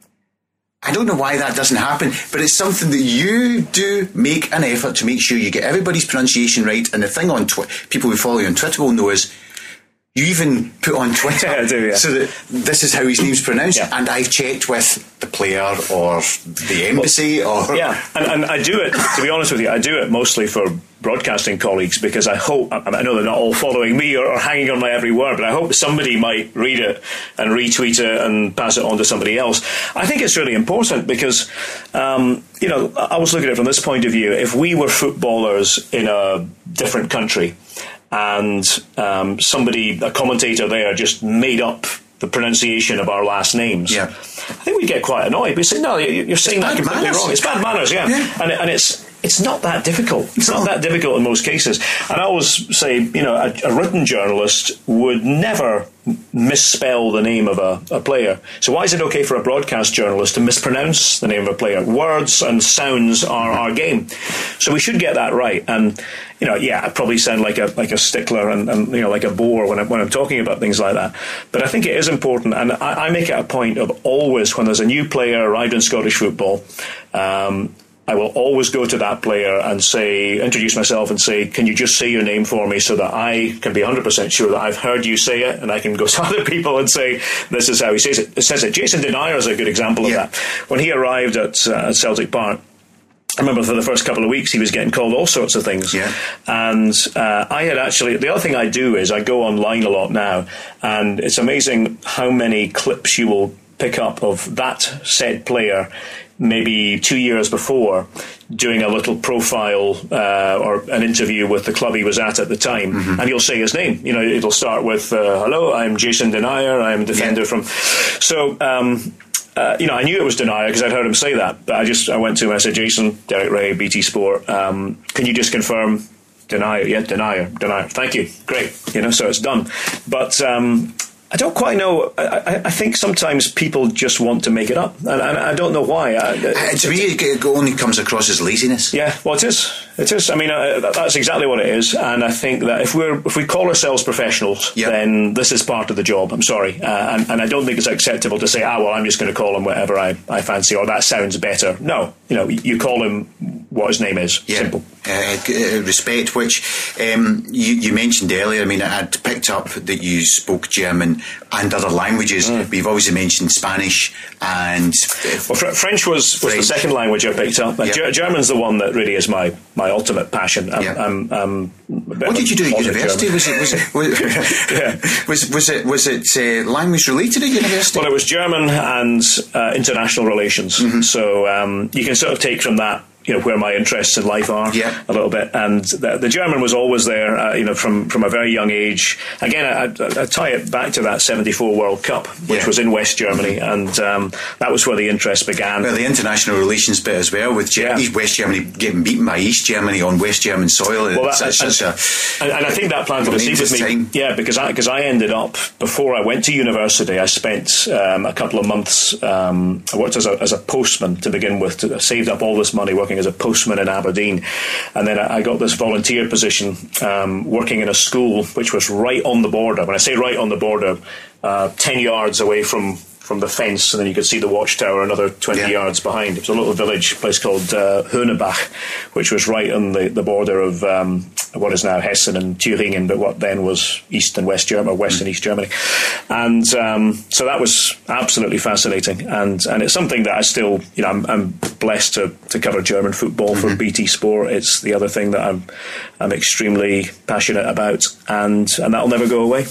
I don't know why that doesn't happen, but it's something that you do make an effort to make sure you get everybody's pronunciation right. And the thing on Twitter, people who follow you on Twitter will know is, you even put on Twitter I do, yeah. so that this is how his name's pronounced, yeah. and I've checked with the player or the embassy well, or yeah, and, and I do it. To be honest with you, I do it mostly for broadcasting colleagues, because I hope, I know they're not all following me or, or hanging on my every word, but I hope somebody might read it and retweet it and pass it on to somebody else. I think it's really important because, um, you know, I was looking at it from this point of view. If we were footballers in a different country, and um, somebody, a commentator there, just made up the pronunciation of our last names, yeah. I think we'd get quite annoyed. We say, no, you're saying that completely manners. wrong. It's bad manners, yeah. yeah. And, and it's it's not that difficult. It's not that difficult in most cases. And I always say, you know, a, a written journalist would never misspell the name of a, a player. So why is it okay for a broadcast journalist to mispronounce the name of a player? Words and sounds are our game. So we should get that right. And, you know, yeah, I probably sound like a like a stickler and, and you know, like a bore when, I, when I'm talking about things like that. But I think it is important. And I, I make it a point of always, when there's a new player arrived in Scottish football, um, I will always go to that player and say, introduce myself and say, can you just say your name for me so that I can be one hundred percent sure that I've heard you say it, and I can go to other people and say, this is how he says it. It says it. Jason Denayer is a good example of yeah. that. When he arrived at, uh, at Celtic Park, I remember for the first couple of weeks he was getting called all sorts of things. Yeah. And uh, I had actually, the other thing I do is I go online a lot now, and it's amazing how many clips you will pick up of that said player maybe two years before doing a little profile uh, or an interview with the club he was at at the time, mm-hmm. and you'll say his name. You know, it'll start with, uh, hello, I'm Jason Denayer, I'm a defender yeah. from... So... Um, Uh, you know, I knew it was Denayer because I'd heard him say that, but I just I went to him and I said, Jason, Derek Ray, B T Sport, um, can you just confirm Denayer? Yeah, Denayer, Denayer. Thank you. Great. You know, so it's done. But um, I don't quite know. I, I think sometimes people just want to make it up, and, and I don't know why. I, uh, to me, it only comes across as laziness. Yeah, well, it is. It is. I mean, uh, that's exactly what it is. And I think that if we're if we call ourselves professionals, yep. then this is part of the job. I'm sorry, uh, and, and I don't think it's acceptable to say, ah, well, I'm just going to call him whatever I, I fancy, or that sounds better. No, you know, you call him what his name is. Yeah. Simple. Uh, respect, which um, you, you mentioned earlier. I mean, I'd picked up that you spoke German and other languages, mm. but you've obviously mentioned Spanish and... Well, fr- French was, was French. the second language I picked up. Yep. G- German's the one that really is my, my ultimate passion. I'm, yep. I'm, I'm what did you do at university? Was it was it was, yeah. was, was it was it uh, language related at university? Well, it was German and uh, international relations. Mm-hmm. So um, you can sort of take from that, you know, where my interests in life are yeah. a little bit. And the, the German was always there, uh, you know, from, from a very young age. Again, I, I, I tie it back to that seventy-four World Cup, which yeah. was in West Germany, and um, that was where the interest began. Well, the international relations bit as well, with Ge- yeah. West Germany getting beaten by East Germany on West German soil. Well, that, it's, it's and, such a, and, and I think that planted a seed with me. Time. Yeah, because I, because I ended up, before I went to university, I spent um, a couple of months, um, I worked as a, as a postman to begin with. To, I saved up all this money working as a postman in Aberdeen, and then I got this volunteer position um, working in a school which was right on the border. When I say right on the border, uh, ten yards away from from the fence, and then you could see the watchtower another twenty yeah. yards behind. It was a little village, place called uh, Hönebach, which was right on the, the border of um, what is now Hessen and Thüringen, but what then was East and West Germany, or West mm. and East Germany. And um, so that was absolutely fascinating, and and it's something that I still, you know, I'm, I'm blessed to, to cover German football mm-hmm. for B T Sport. It's the other thing that I'm I'm extremely passionate about, and and that'll never go away.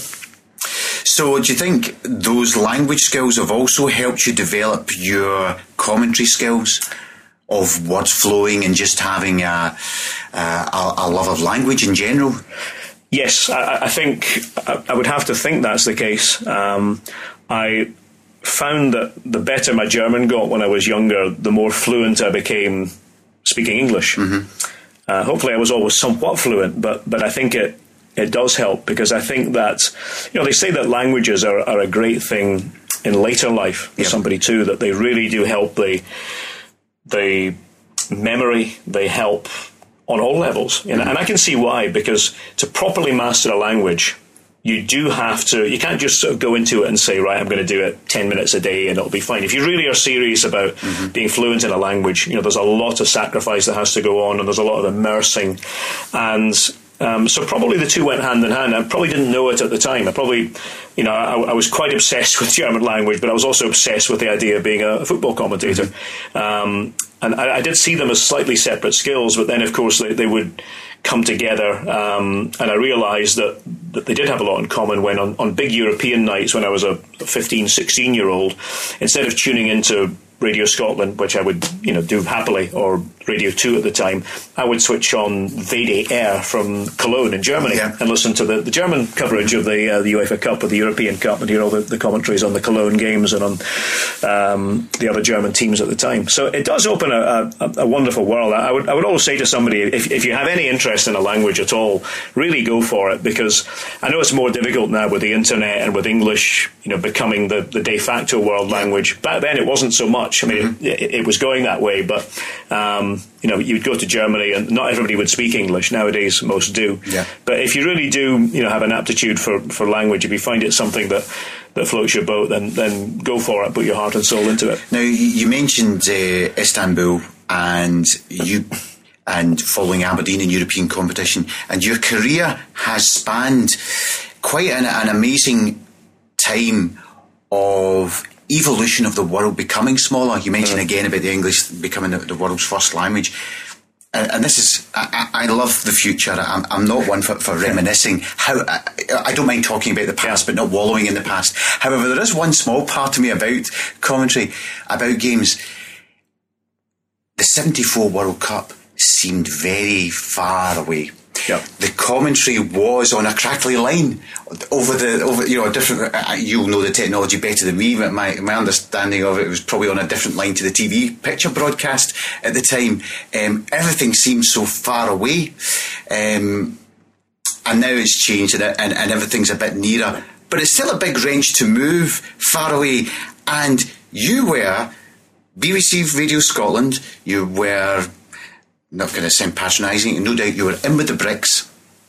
So do you think those language skills have also helped you develop your commentary skills of word flowing and just having a, a, a love of language in general? Yes, I, I think I would have to think that's the case. Um, I found that the better my German got when I was younger, the more fluent I became speaking English. Mm-hmm. Uh, hopefully I was always somewhat fluent, but but I think it It does help, because I think that, you know, they say that languages are, are a great thing in later life for yep. somebody too, that they really do help the the memory, they help on all levels. Mm-hmm. And, and I can see why, because to properly master a language, you do have to, you can't just sort of go into it and say, right, I'm going to do it ten minutes a day and it'll be fine. If you really are serious about mm-hmm. being fluent in a language, you know, there's a lot of sacrifice that has to go on, and there's a lot of immersing. And Um, so probably the two went hand in hand. I probably didn't know it at the time. I probably, you know, I, I was quite obsessed with German language, but I was also obsessed with the idea of being a, a football commentator. Mm-hmm. Um, and I, I did see them as slightly separate skills, but then, of course, they, they would come together. Um, and I realised that, that they did have a lot in common when on, on big European nights, when I was a fifteen, sixteen-year-old, instead of tuning into Radio Scotland, which I would, you know, do happily, or Radio two at the time, I would switch on V D Air from Cologne in Germany yeah. and listen to the, the German coverage of the uh, the UEFA Cup or the European Cup and hear all the, the commentaries on the Cologne games and on um, the other German teams at the time. So it does open a, a, a wonderful world. I would I would always say to somebody, if, if you have any interest in a language at all, really go for it, because I know it's more difficult now with the internet and with English, you know, becoming the, the de facto world language. Back then it wasn't so much. I mean, mm-hmm. it, it was going that way, but um, you know, you'd go to Germany and not everybody would speak English. Nowadays, most do. Yeah. But if you really do, you know, have an aptitude for, for language, if you find it something that, that floats your boat, then then go for it. Put your heart and soul into it. Now, you mentioned uh, Istanbul and you and following Aberdeen in European competition, and your career has spanned quite an, an amazing time of evolution of the world becoming smaller. You mentioned mm. again about the English becoming the, the world's first language. And, and this is, I, I love the future. I'm, I'm not one for, for reminiscing. How I, I don't mind talking about the past, but not wallowing in the past. However, there is one small part of me about commentary, about games. The seventy-four World Cup seemed very far away. Yep. The commentary was on a crackly line over the over you know a different. Uh, you'll know the technology better than me, but my my understanding of it was probably on a different line to the T V picture broadcast at the time. Um, everything seemed so far away, um, and now it's changed, and, and and everything's a bit nearer. But it's still a big wrench to move far away. And you were B B C Radio Scotland. You were. Not going to sound patronising, no doubt you were in with the bricks.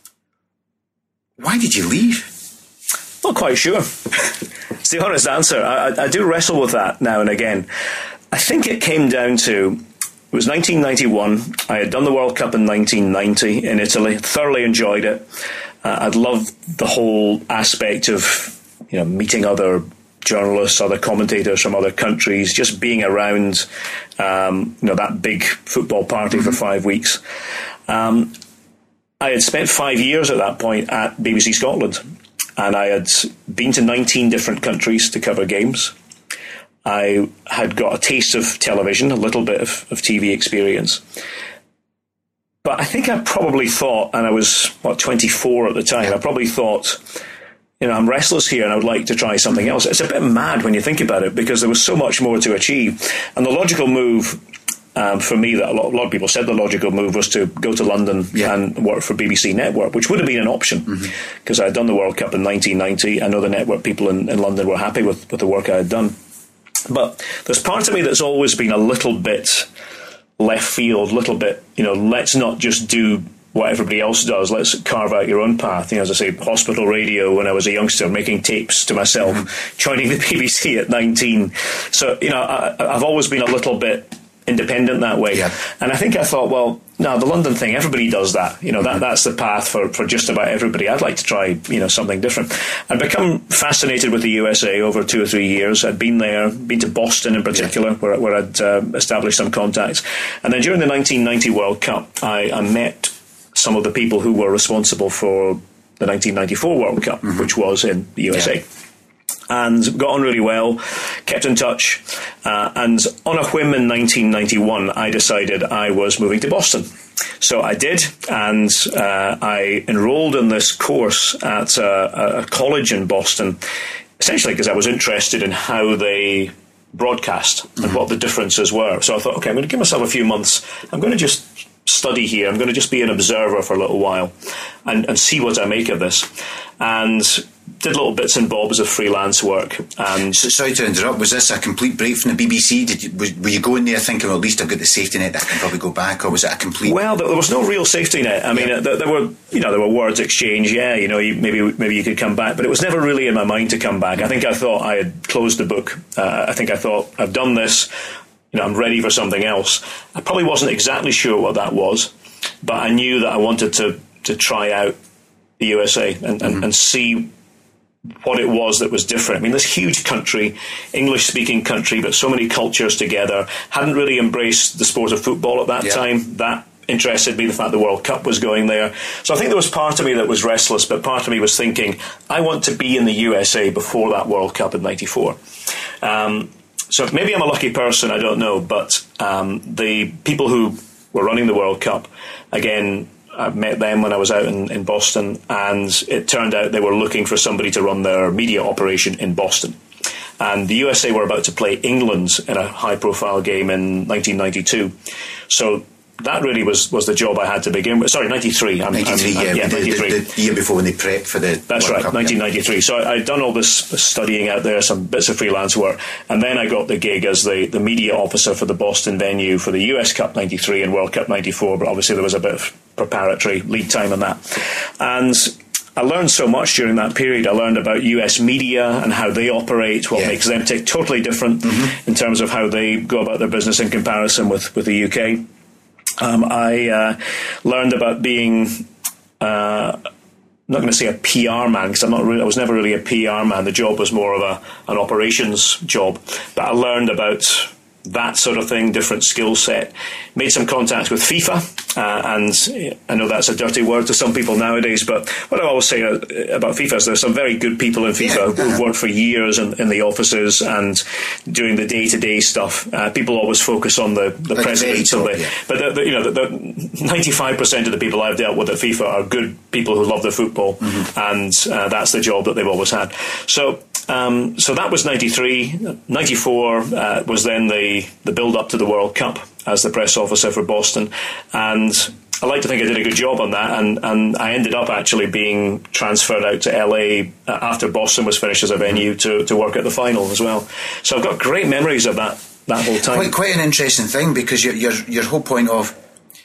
Why did you leave? Not quite sure. It's the honest answer. I, I, I do wrestle with that now and again. I think it came down to, it was nineteen ninety-one. I had done the World Cup in nineteen ninety in Italy, thoroughly enjoyed it. Uh, I'd loved the whole aspect of, you know, meeting other journalists, other commentators from other countries, just being around, um, you know, that big football party mm-hmm. for five weeks. Um, I had spent five years at that point at B B C Scotland, and I had been to nineteen different countries to cover games. I had got a taste of television, a little bit of, of T V experience. But I think I probably thought, and I was, what, twenty-four at the time, I probably thought, you know, I'm restless here and I would like to try something else. It's a bit mad when you think about it, because there was so much more to achieve. And the logical move um, for me, that a lot, a lot of people said the logical move was to go to London yeah. and work for B B C Network, which would have been an option, because mm-hmm. I'd done the World Cup in nineteen ninety. I know the network people in, in London were happy with, with the work I had done. But there's part of me that's always been a little bit left field, little bit, you know, let's not just do what everybody else does. Let's carve out your own path. You know, as I say, hospital radio when I was a youngster, making tapes to myself, mm-hmm. joining the B B C at nineteen. So, you know, I, I've always been a little bit independent that way. Yeah. And I think I thought, well, no, the London thing, everybody does that. You know, that that's the path for, for just about everybody. I'd like to try, you know, something different. I'd become fascinated with the U S A over two or three years. I'd been there, been to Boston in particular, yeah. where, where I'd uh, established some contacts. And then during the nineteen ninety World Cup, I, I met some of the people who were responsible for the nineteen ninety-four World Cup, mm-hmm. which was in the U S A. Yeah. And got on really well, kept in touch, uh, and on a whim in nineteen ninety-one, I decided I was moving to Boston. So I did, and uh, I enrolled in this course at a, a college in Boston, essentially because I was interested in how they broadcast mm-hmm. and what the differences were. So I thought, okay, I'm going to give myself a few months. I'm going to just study here. I'm going to just be an observer for a little while and, and see what I make of this. And did little bits and bobs of freelance work. And so, sorry to interrupt, was this a complete break from the B B C? Did you, was, were you going there thinking, well, at least I've got the safety net that I can probably go back, or was it a complete... Well, there, there was no real safety net. I mean, yeah. there, there were, you know, there were words exchanged, yeah, you know, you, maybe maybe you could come back, but it was never really in my mind to come back. I think I thought I had closed the book. Uh, I think I thought, I've done this, you know, I'm ready for something else. I probably wasn't exactly sure what that was, but I knew that I wanted to, to try out the U S A and, and, mm-hmm. and see what it was that was different. I mean, this huge country, English-speaking country, but so many cultures together, hadn't really embraced the sport of football at that yeah. time. That interested me, the fact the World Cup was going there. So I think there was part of me that was restless, but part of me was thinking, I want to be in the U S A before that World Cup in ninety-four. Um, so maybe I'm a lucky person, I don't know, but um, the people who were running the World Cup. Again, I met them when I was out in, in Boston, and it turned out they were looking for somebody to run their media operation in Boston. And the U S A were about to play England in a high-profile game in nineteen ninety-two. So that really was, was the job I had to begin with. Sorry, ninety-three. I'm, ninety-three, I'm, I'm, yeah. yeah, the, ninety-three. The, the year before when they prepped for the That's World right, Cup, nineteen ninety-three. Yeah. So I, I'd done all this studying out there, some bits of freelance work, and then I got the gig as the, the media officer for the Boston venue for the U S Cup ninety-three and World Cup ninety-four, but obviously there was a bit of preparatory lead time on that. And I learned so much during that period. I learned about U S media and how they operate, what yeah. makes them tick, totally different mm-hmm. in terms of how they go about their business in comparison with, with the U K. Um, I uh, learned about being, uh, I'm not going to say a P R man, because I'm not really, I was never really a P R man. The job was more of a an operations job. But I learned about that sort of thing, different skill set. Made some contacts with FIFA, uh, and I know that's a dirty word to some people nowadays, but what I always say about FIFA is there's some very good people in FIFA yeah. who've worked for years in, in the offices and doing the day-to-day stuff. Uh, people always focus on the, the like presidents, top, the, yeah. but the, the, you know, the, the ninety-five percent of the people I've dealt with at FIFA are good people who love their football, mm-hmm. and uh, that's the job that they've always had. So Um, so that was ninety-three. ninety-four uh, was then the, the build-up to the World Cup as the press officer for Boston. And I like to think I did a good job on that. And, and I ended up actually being transferred out to L A after Boston was finished as a venue to, to work at the final as well. So I've got great memories of that, that whole time. Quite, quite an interesting thing, because your, your, your whole point of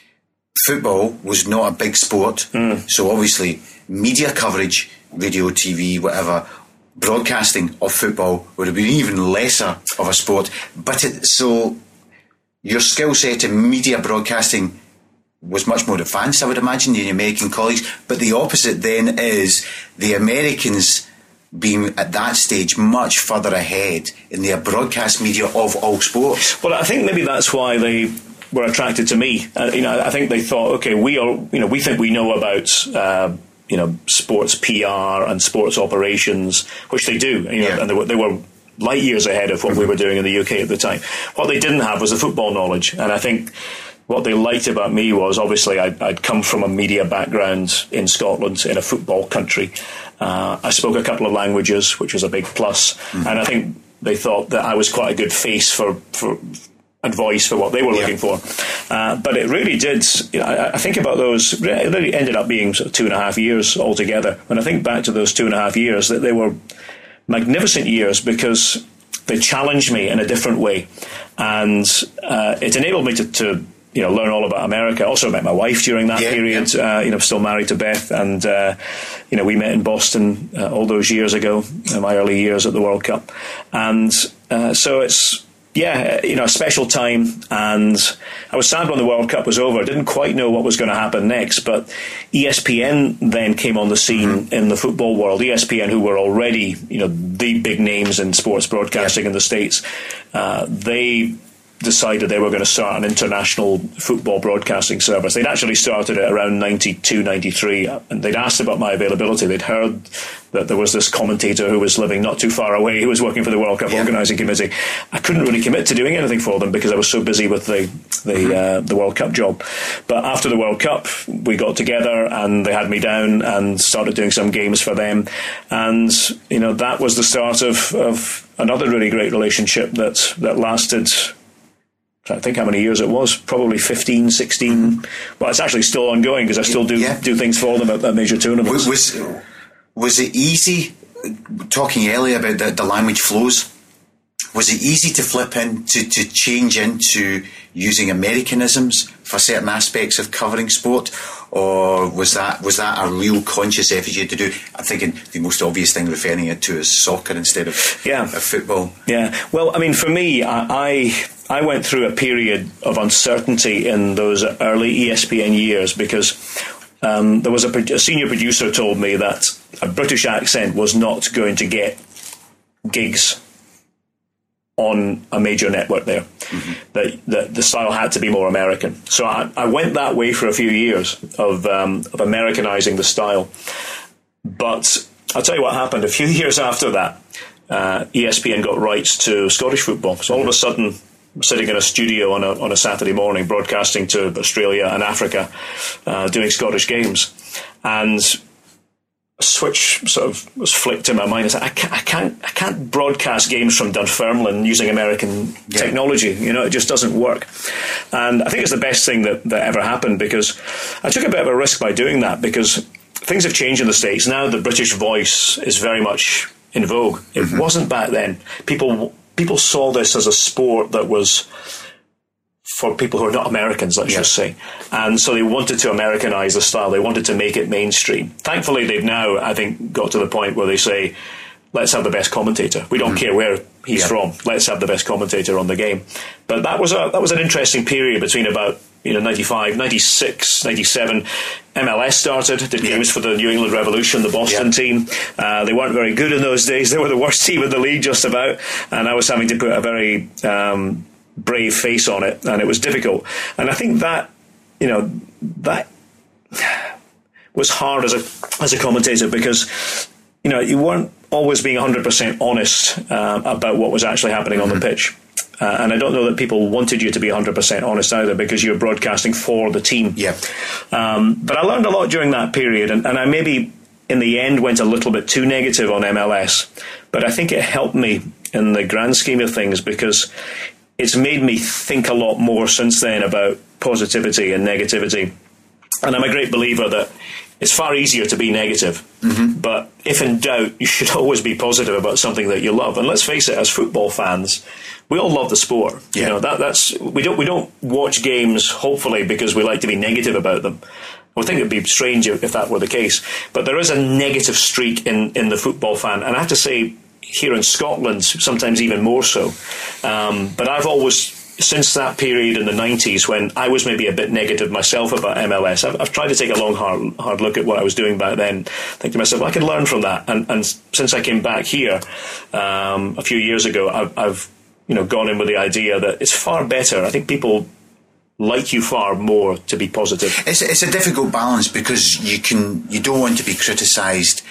football was not a big sport. Mm. So obviously media coverage, radio, T V, whatever, broadcasting of football would have been even lesser of a sport. But it, so your skill set in media broadcasting was much more advanced, I would imagine, than your American colleagues. But the opposite then is the Americans being at that stage much further ahead in their broadcast media of all sports. Well, I think maybe that's why they were attracted to me. Uh, you know, I think they thought, okay, we are, you know, we think we know about Uh, you know, sports P R and sports operations, which they do, you know, yeah. and they were, they were light years ahead of what mm-hmm. we were doing in the U K at the time. What they didn't have was the football knowledge, and I think what they liked about me was, obviously, I'd, I'd come from a media background in Scotland, in a football country. Uh, I spoke a couple of languages, which was a big plus, mm-hmm. and I think they thought that I was quite a good face for, for and voice for what they were looking yeah. for. Uh, but it really did, you know, I, I think about those, it really ended up being sort of two and a half years altogether. When I think back to those two and a half years, that they were magnificent years because they challenged me in a different way. And uh, it enabled me to, to, you know, learn all about America. I also met my wife during that yeah, period, yeah. Uh, you know, still married to Beth. And, uh, you know, we met in Boston uh, all those years ago, in my early years at the World Cup. And uh, so it's, yeah, you know, a special time, and I was sad when the World Cup was over. I didn't quite know what was going to happen next, but E S P N then came on the scene mm-hmm. in the football world. E S P N, who were already, you know, the big names in sports broadcasting yeah. in the States, uh, they decided they were going to start an international football broadcasting service. They'd actually started it around ninety-two, ninety-three, and they'd asked about my availability. They'd heard that there was this commentator who was living not too far away, who was working for the World Cup yeah. organising committee. I couldn't really commit to doing anything for them because I was so busy with the the, mm-hmm. uh, the World Cup job. But after the World Cup, we got together and they had me down and started doing some games for them. And, you know, that was the start of, of another really great relationship that, that lasted... I think how many years it was, probably fifteen, sixteen. Well, it's actually still ongoing because I still do yeah. do things for them at, at major tournaments. Was, was it easy, talking earlier about the, the language flows, was it easy to flip in, to, to change into using Americanisms for certain aspects of covering sport? Or was that was that a real conscious effort you had to do? I'm thinking the most obvious thing referring it to is soccer instead of, yeah. of football. Yeah, well, I mean, for me, I... I I went through a period of uncertainty in those early E S P N years because um, there was a, a senior producer told me that a British accent was not going to get gigs on a major network there. Mm-hmm. That, that the style had to be more American. So I, I went that way for a few years of, um, of Americanizing the style. But I'll tell you what happened. A few years after that, uh, E S P N got rights to Scottish football. So all of a sudden, sitting in a studio on a on a Saturday morning, broadcasting to Australia and Africa, uh, doing Scottish games, and a switch sort of was flicked in my mind. I said, I can't, I can't, I can't broadcast games from Dunfermline using American yeah. technology. You know, it just doesn't work. And I think it's the best thing that, that ever happened, because I took a bit of a risk by doing that, because things have changed in the States. Now the British voice is very much in vogue. It mm-hmm. wasn't back then. People people saw this as a sport that was for people who are not Americans, let's yeah. just say. And so they wanted to Americanize the style. They wanted to make it mainstream. Thankfully, they've now, I think, got to the point where they say, let's have the best commentator. We don't mm-hmm. care where he's yeah. from. Let's have the best commentator on the game. But that was a that was an interesting period between about you know ninety-five, ninety-six, ninety-seven. M L S started, did games yeah. for the New England Revolution, the Boston yeah. team. Uh, they weren't very good in those days. They were the worst team in the league, just about. And I was having to put a very um, brave face on it, and it was difficult. And I think that, you know, that was hard as a as a commentator, because, you know, you weren't always being one hundred percent honest um, about what was actually happening mm-hmm. on the pitch. Uh, and I don't know that people wanted you to be one hundred percent honest either, because you're broadcasting for the team. Yeah. Um, but I learned a lot during that period, and, and I maybe in the end went a little bit too negative on M L S. But I think it helped me in the grand scheme of things, because it's made me think a lot more since then about positivity and negativity. And I'm a great believer that it's far easier to be negative, mm-hmm. but if in doubt, you should always be positive about something that you love. And let's face it, as football fans, we all love the sport. Yeah. You know, that that's we don't we don't watch games, hopefully, because we like to be negative about them. I think it'd be strange if that were the case. But there is a negative streak in, in the football fan, and I have to say, here in Scotland, sometimes even more so. Um, but I've always, since that period in the nineties when I was maybe a bit negative myself about M L S, I've, I've tried to take a long, hard, hard look at what I was doing back then, think to myself, well, I can learn from that. And, and since I came back here um, a few years ago, I've, I've you know gone in with the idea that it's far better. I think people like you far more to be positive. It's, it's a difficult balance, because you can you don't want to be criticised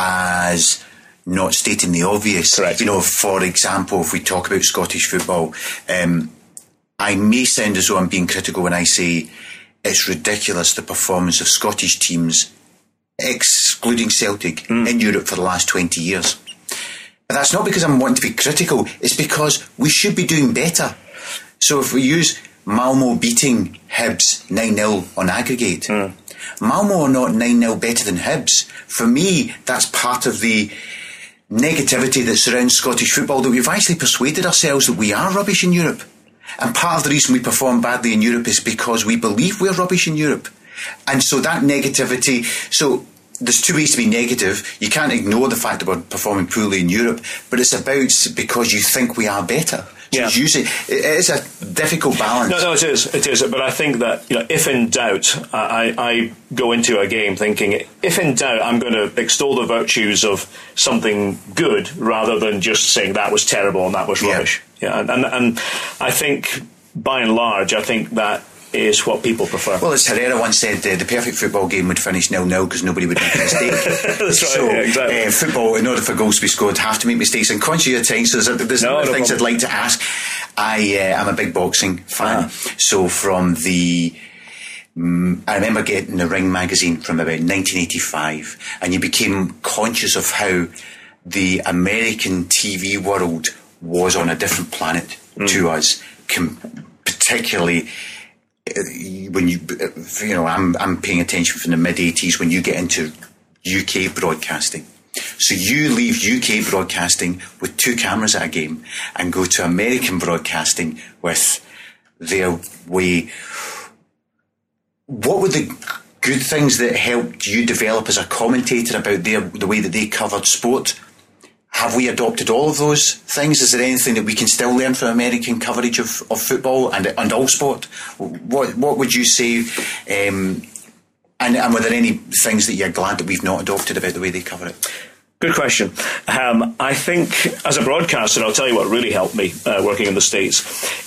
as not stating the obvious. Correct. You know, for example, if we talk about Scottish football, um, I may sound as though I'm being critical when I say it's ridiculous, the performance of Scottish teams, excluding Celtic, mm. in Europe for the last twenty years. But that's not because I'm wanting to be critical, it's because we should be doing better. So if we use Malmo beating Hibs nine nil on aggregate, mm. Malmo are not nine nil better than Hibs. For me, that's part of the negativity that surrounds Scottish football, that we've actually persuaded ourselves that we are rubbish in Europe. And part of the reason we perform badly in Europe is because we believe we're rubbish in Europe. And so that negativity, so there's two ways to be negative. You can't ignore the fact that we're performing poorly in Europe, but it's about because you think we are better. So yeah. usually, it is a difficult balance. No, no, it is. It is. But I think that, you know, if in doubt, I, I go into a game thinking, if in doubt, I'm going to extol the virtues of something good rather than just saying that was terrible and that was rubbish. Yeah, yeah and, and and I think, by and large, I think that is what people prefer. Well, as Herrera once said, uh, the perfect football game would finish nil nil because nobody would make a mistake. That's right, so, yeah, exactly. Uh, football, in order for goals to be scored, have to make mistakes. And conscious of your time, so there's, there's no, other no things problem. I'd like to ask. I, uh, I'm a big boxing fan. Ah. So from the... Um, I remember getting the Ring magazine from about nineteen eighty-five, and you became conscious of how the American T V world was on a different planet mm. to us, com- particularly... when you you know I'm I'm paying attention from the mid eighties when you get into U K broadcasting. So you leave U K broadcasting with two cameras at a game and go to American broadcasting with their way. What were the good things that helped you develop as a commentator about their the way that they covered sport? Have we adopted all of those things? Is there anything that we can still learn from American coverage of, of football and and all sport? What what would you say? Um, and, and were there any things that you're glad that we've not adopted about the way they cover it? Good question. Um, I think as a broadcaster, I'll tell you what really helped me uh, working in the States.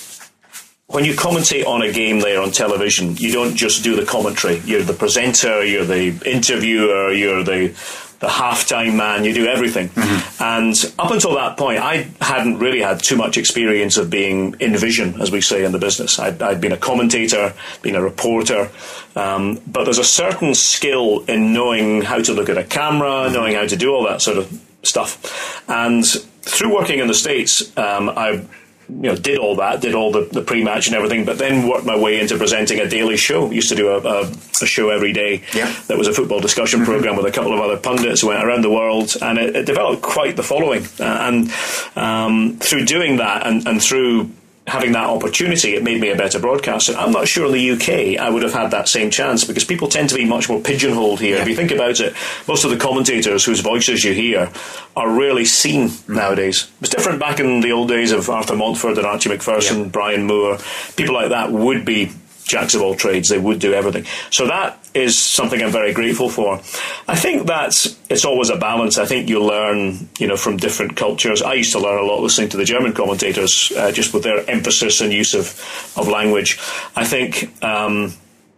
When you commentate on a game there on television, you don't just do the commentary. You're the presenter, you're the interviewer, you're the the halftime man, you do everything. Mm-hmm. And up until that point, I hadn't really had too much experience of being in vision, as we say in the business. I'd, I'd been a commentator, been a reporter, um, but there's a certain skill in knowing how to look at a camera, mm-hmm. knowing how to do all that sort of stuff. And through working in the States, um, I you know, did all that, did all the, the pre-match and everything, but then worked my way into presenting a daily show. Used to do a, a, a show every day yeah. that was a football discussion mm-hmm. program with a couple of other pundits who went around the world, and it, it developed quite the following. Uh, and um, through doing that and, and through having that opportunity, it made me a better broadcaster. I'm not sure in the U K I would have had that same chance, because people tend to be much more pigeonholed here. Yeah. If you think about it, most of the commentators whose voices you hear are rarely seen mm. nowadays. It was different back in the old days of Arthur Montford and Archie Macpherson, yeah. Brian Moore. People like that would be jacks of all trades. They would do everything. So that is something I'm very grateful for. I think that it's always a balance. I think you learn, you know, from different cultures. I used to learn a lot listening to the German commentators, uh, just with their emphasis and use of, of language. I think um,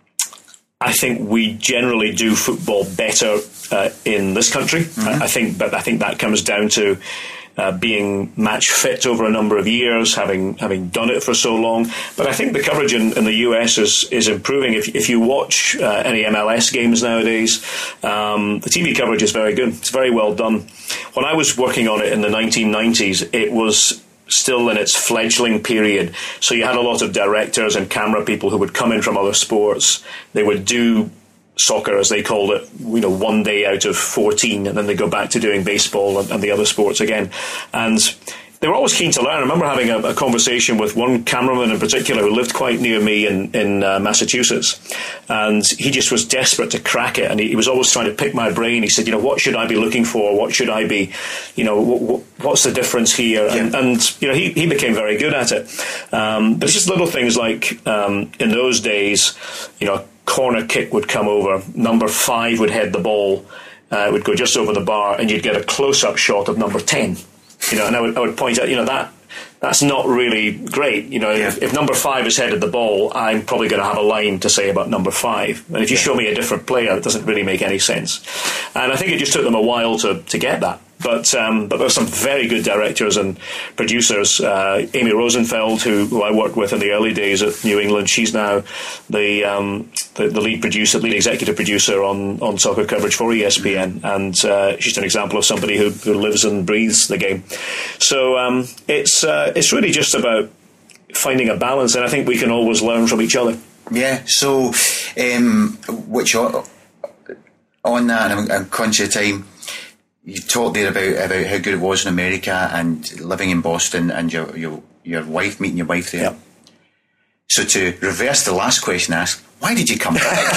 I think we generally do football better uh, in this country. Mm-hmm. I, I think, but I think that comes down to Uh, being match fit over a number of years, having having done it for so long. But I think the coverage in, in the U S is is improving. If if you watch uh, any M L S games nowadays, um, the T V coverage is very good. It's very well done. When I was working on it in the nineteen nineties, it was still in its fledgling period. So you had a lot of directors and camera people who would come in from other sports. They would do soccer, as they called it, you know, one day out of fourteen, and then they go back to doing baseball and, and the other sports again. And they were always keen to learn. I remember having a, a conversation with one cameraman in particular who lived quite near me in, in uh, Massachusetts, and he just was desperate to crack it, and he, he was always trying to pick my brain. He said, you know, what should I be looking for? What should I be, you know, w- w- what's the difference here? Yeah. And, and, you know, he, he became very good at it. Um, but it's just little things like, um, in those days, you know, corner kick would come over, number five would head the ball, uh, it would go just over the bar, and you'd get a close-up shot of number ten. You know, and I would, I would point out, you know, that that's not really great. You know, yeah. if, if number five has headed the ball, I'm probably going to have a line to say about number five. And if you yeah. show me a different player, it doesn't really make any sense. And I think it just took them a while to, to get that. But um, but there's some very good directors and producers. Uh, Amy Rosenfeld, who, who I worked with in the early days at New England, she's now the um, the, the lead producer, lead executive producer on, on soccer coverage for E S P N, and uh, she's an example of somebody who, who lives and breathes the game. So um, it's uh, it's really just about finding a balance, and I think we can always learn from each other. Yeah. So, um, which on that, I'm, I'm conscious of time. You talked there about, about how good it was in America and living in Boston, and your your, your wife, meeting your wife there. Yep. So to reverse the last question asked, why did you come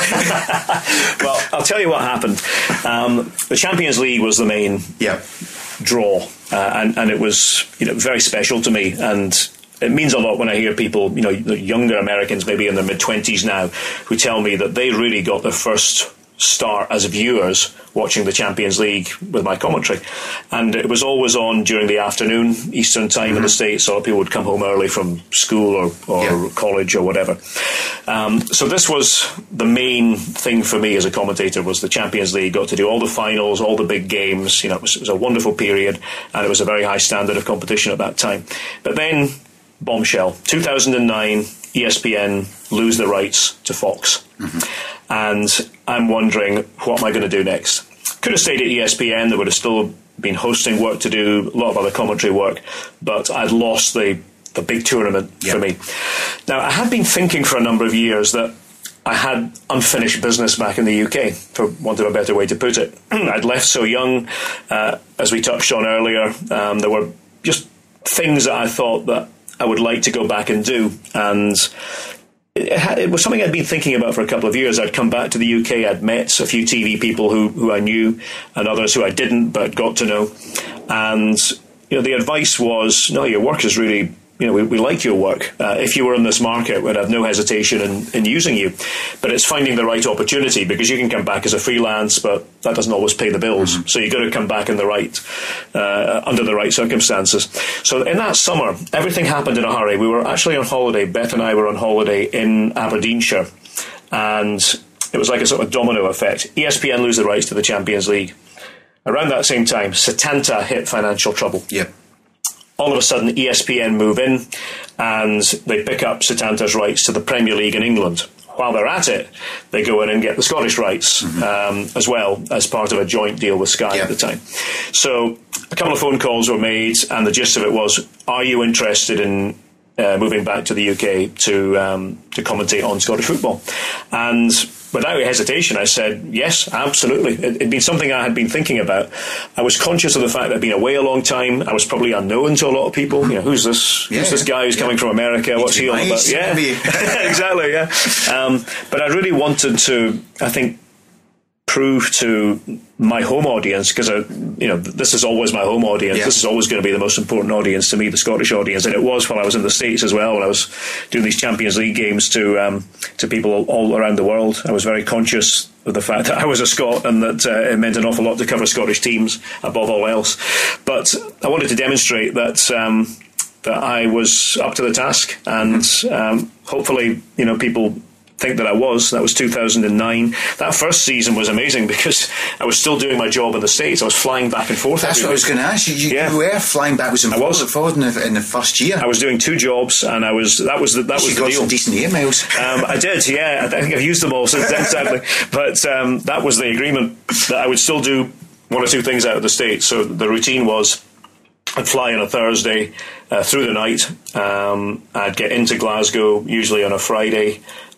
back? Well, I'll tell you what happened. Um, the Champions League was the main yep. draw, uh, and, and it was, you know, very special to me, and it means a lot when I hear people, you know, the younger Americans, maybe in their mid-twenties now, who tell me that they really got their first start as viewers watching the Champions League with my commentary. And it was always on during the afternoon, Eastern time mm-hmm. in the States, so people would come home early from school or, or yeah. college or whatever. Um, so this was the main thing for me as a commentator, was the Champions League. Got to do all the finals, all the big games. You know, it was, it was a wonderful period, and it was a very high standard of competition at that time. But then, bombshell, two thousand nine, E S P N lose the rights to Fox. Mm-hmm. And I'm wondering, what am I going to do next? Could have stayed at E S P N. There would have still been hosting work to do, a lot of other commentary work, but I'd lost the, the big tournament yep. for me. Now, I had been thinking for a number of years that I had unfinished business back in the U K, for want of a better way to put it. I'd left so young, uh, as we touched on earlier. Um, there were just things that I thought that I would like to go back and do, and It, had, it was something I'd been thinking about for a couple of years. I'd come back to the U K, I'd met a few T V people who, who I knew, and others who I didn't but got to know. And, you know, the advice was, no, your work is really, you know, we, we like your work. Uh, if you were in this market, we'd have no hesitation in, in using you. But it's finding the right opportunity, because you can come back as a freelance, but that doesn't always pay the bills. Mm-hmm. So you've got to come back in the right, uh, under the right circumstances. So in that summer, everything happened in a hurry. We were actually on holiday. Beth and I were on holiday in Aberdeenshire, and it was like a sort of domino effect. E S P N lose the rights to the Champions League. around that same time, Setanta hit financial trouble. Yep. All of a sudden, E S P N move in and they pick up Setanta's rights to the Premier League in England. While they're at it, they go in and get the Scottish rights mm-hmm. um, as well as part of a joint deal with Sky yep. at the time. So a couple of phone calls were made, and the gist of it was, are you interested in uh, moving back to the U K to um, to commentate on Scottish football? And without hesitation, I said, yes, absolutely. It, it'd been something I had been thinking about. I was conscious of the fact that I'd been away a long time. I was probably unknown to a lot of people. You know, who's this? Yeah, who's this guy who's yeah. coming from America? What's he all about? Yeah, exactly. Yeah. Um, but I really wanted to, I think, prove to my home audience, because you know this is always my home audience. Yeah. This is always going to be the most important audience to me, the Scottish audience, and it was while I was in the States as well. When I was doing these Champions League games to um, to people all, all around the world, I was very conscious of the fact that I was a Scot and that uh, it meant an awful lot to cover Scottish teams above all else. But I wanted to demonstrate that. Um, that I was up to the task, and um, hopefully, you know, people think that I was. That was two thousand nine. That first season was amazing because I was still doing my job in the States. I was flying back and forth. That's what I was going to ask you. You, yeah. you were flying backwards and forwards forward in the, in the first year. I was doing two jobs, and I was that was the, that you was the got deal. Some decent emails. Um, I did, yeah. I think I've used them all since then, sadly. But um, that was the agreement, that I would still do one or two things out of the States. So the routine was, I'd fly on a Thursday uh, through the night. Um, I'd get into Glasgow, usually on a Friday,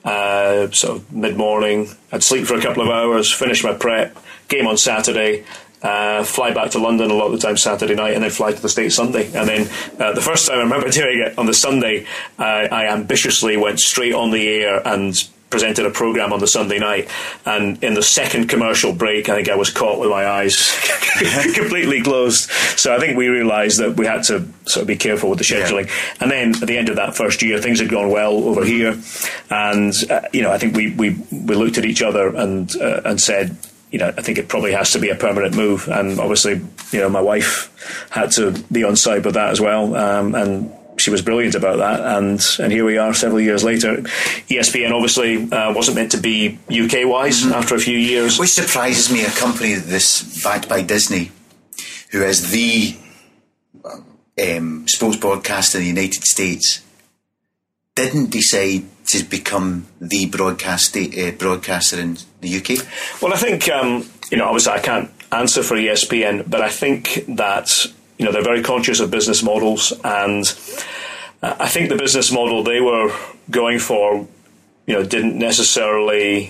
uh, sort of mid-morning. I'd sleep for a couple of hours, finish my prep, game on Saturday, uh, fly back to London a lot of the time Saturday night, and then fly to the States Sunday. And then uh, the first time I remember doing it, on the Sunday, uh, I ambitiously went straight on the air and presented a programme on the Sunday night, and in the second commercial break I think I was caught with my eyes completely closed. So I think we realised that we had to sort of be careful with the scheduling. Yeah. And then at the end of that first year, things had gone well over here, and uh, you know I think we, we, we looked at each other and uh, and said, you know, I think it probably has to be a permanent move. And obviously, you know, my wife had to be on side with that as well, um, and she was brilliant about that, and and here we are several years later. E S P N obviously uh, wasn't meant to be U K wise mm-hmm. after a few years. Which surprises me, a company that's backed by Disney, who is the um, sports broadcaster in the United States, didn't decide to become the broadcast uh, broadcaster in the U K. Well, I think um, you know, obviously I can't answer for E S P N, but I think that, you know, they're very conscious of business models, and uh, I think the business model they were going for, you know, didn't necessarily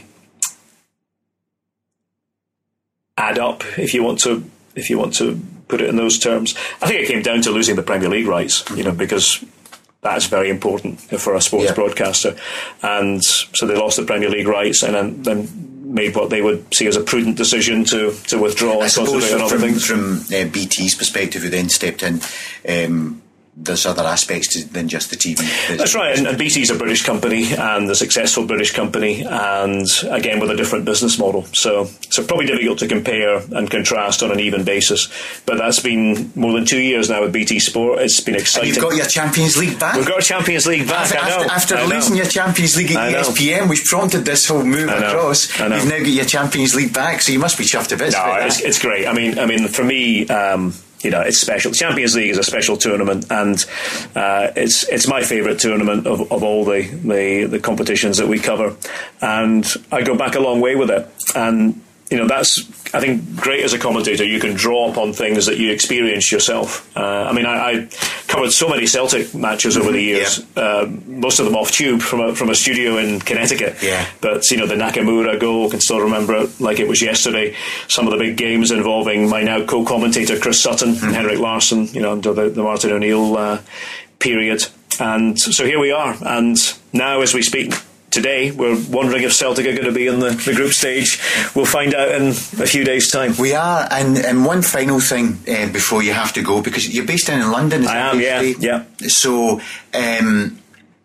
add up, if you want to, if you want to put it in those terms. I think it came down to losing the Premier League rights, you know, because that's very important for a sports yeah. broadcaster, and so they lost the Premier League rights, and then. then made what they would see as a prudent decision to, to withdraw and concentrate on other things. From uh, B T's perspective, who then stepped in, um, there's other aspects to, than just the T V. That's right, and, and B T's a British company, and a successful British company, and again with a different business model. So, so probably difficult to compare and contrast on an even basis. But that's been more than two years now with B T Sport. It's been exciting. And you've got your Champions League back. We've got our Champions League back. After, I know. After, after I losing know. your Champions League at E S P N, which prompted this whole move I across, I know. you've now got your Champions League back. So you must be chuffed a bit. No, it's, it's great. I mean, I mean, for me. Um, You know, it's special. The Champions League is a special tournament, and uh, it's it's my favourite tournament of, of all the, the the competitions that we cover. And I go back a long way with it. And you know, that's, I think, great as a commentator. You can draw upon things that you experience yourself. Uh, I mean, I, I covered so many Celtic matches over the years, yeah. uh, most of them off tube from a, from a studio in Connecticut. Yeah. But, you know, the Nakamura goal, I can still remember it like it was yesterday. Some of the big games involving my now co-commentator Chris Sutton mm-hmm. and Henrik Larsson, you know, under the, the Martin O'Neill uh, period. And so here we are. And now, as we speak, today, we're wondering if Celtic are going to be in the, the group stage. We'll find out in a few days' time. We are, and, and one final thing uh, before you have to go, because you're based down in London, is I that am, yeah, yeah. So, um,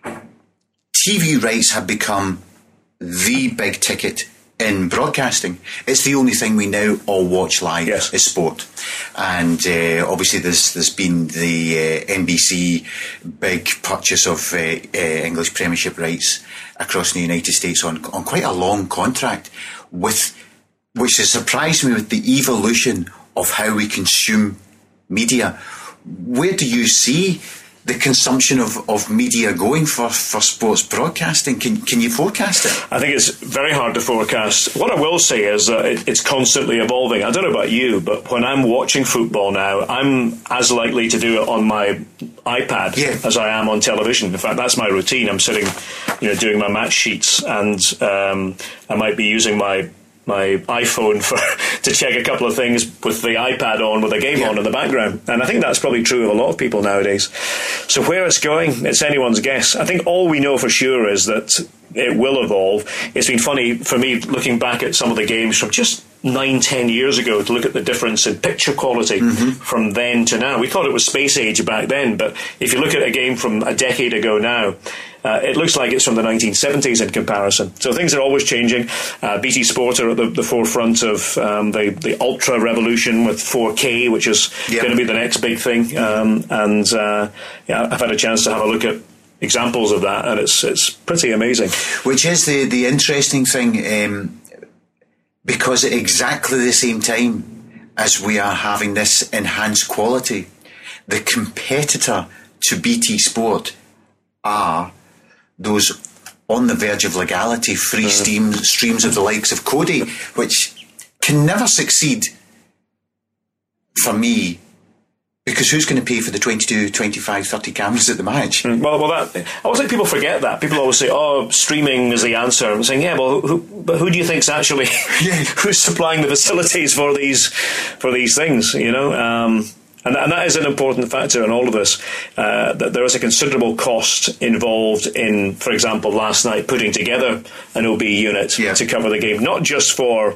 T V rights have become the big ticket in broadcasting. It's the only thing we now all watch live yes. is sport. And uh, obviously there's there's been the uh, N B C big purchase of uh, uh, English Premiership rights across the United States on on quite a long contract, with which has surprised me with the evolution of how we consume media. Where do you see the consumption of, of media going for, for sports broadcasting? Can can you forecast it? I think it's very hard to forecast. What I will say is that it, it's constantly evolving. I don't know about you, but when I'm watching football now, I'm as likely to do it on my iPad yeah. as I am on television. In fact, that's my routine. I'm sitting, you know, doing my match sheets, and um, I might be using my my iPhone for to check a couple of things with the iPad on, with the game yeah. on in the background. And I think that's probably true of a lot of people nowadays. So where it's going, it's anyone's guess. I think all we know for sure is that it will evolve. It's been funny for me looking back at some of the games from just nine, ten years ago to look at the difference in picture quality mm-hmm. from then to now. We thought it was space age back then, but if you look at a game from a decade ago now, Uh, it looks like it's from the nineteen seventies in comparison. So things are always changing. Uh, B T Sport are at the, the forefront of um, the, the ultra revolution with four K, which is yeah. going to be the next big thing. Um, and uh, yeah, I've had a chance to have a look at examples of that, and it's it's pretty amazing. Which is the, the interesting thing, um, because at exactly the same time as we are having this enhanced quality, the competitor to B T Sport are those on the verge of legality, free uh, stream, streams of the likes of Cody, which can never succeed for me, because who's going to pay for the twenty-two, twenty-five, thirty cameras at the match? Well, well, that, I always think people forget that. People always say, oh, streaming is the answer. I'm saying, yeah, well, who, but who do you think's actually, yeah. who's supplying the facilities for these, for these things, you know? Um, And, and that is an important factor in all of this, uh, that there is a considerable cost involved in, for example, last night putting together an O B unit yeah. to cover the game, not just for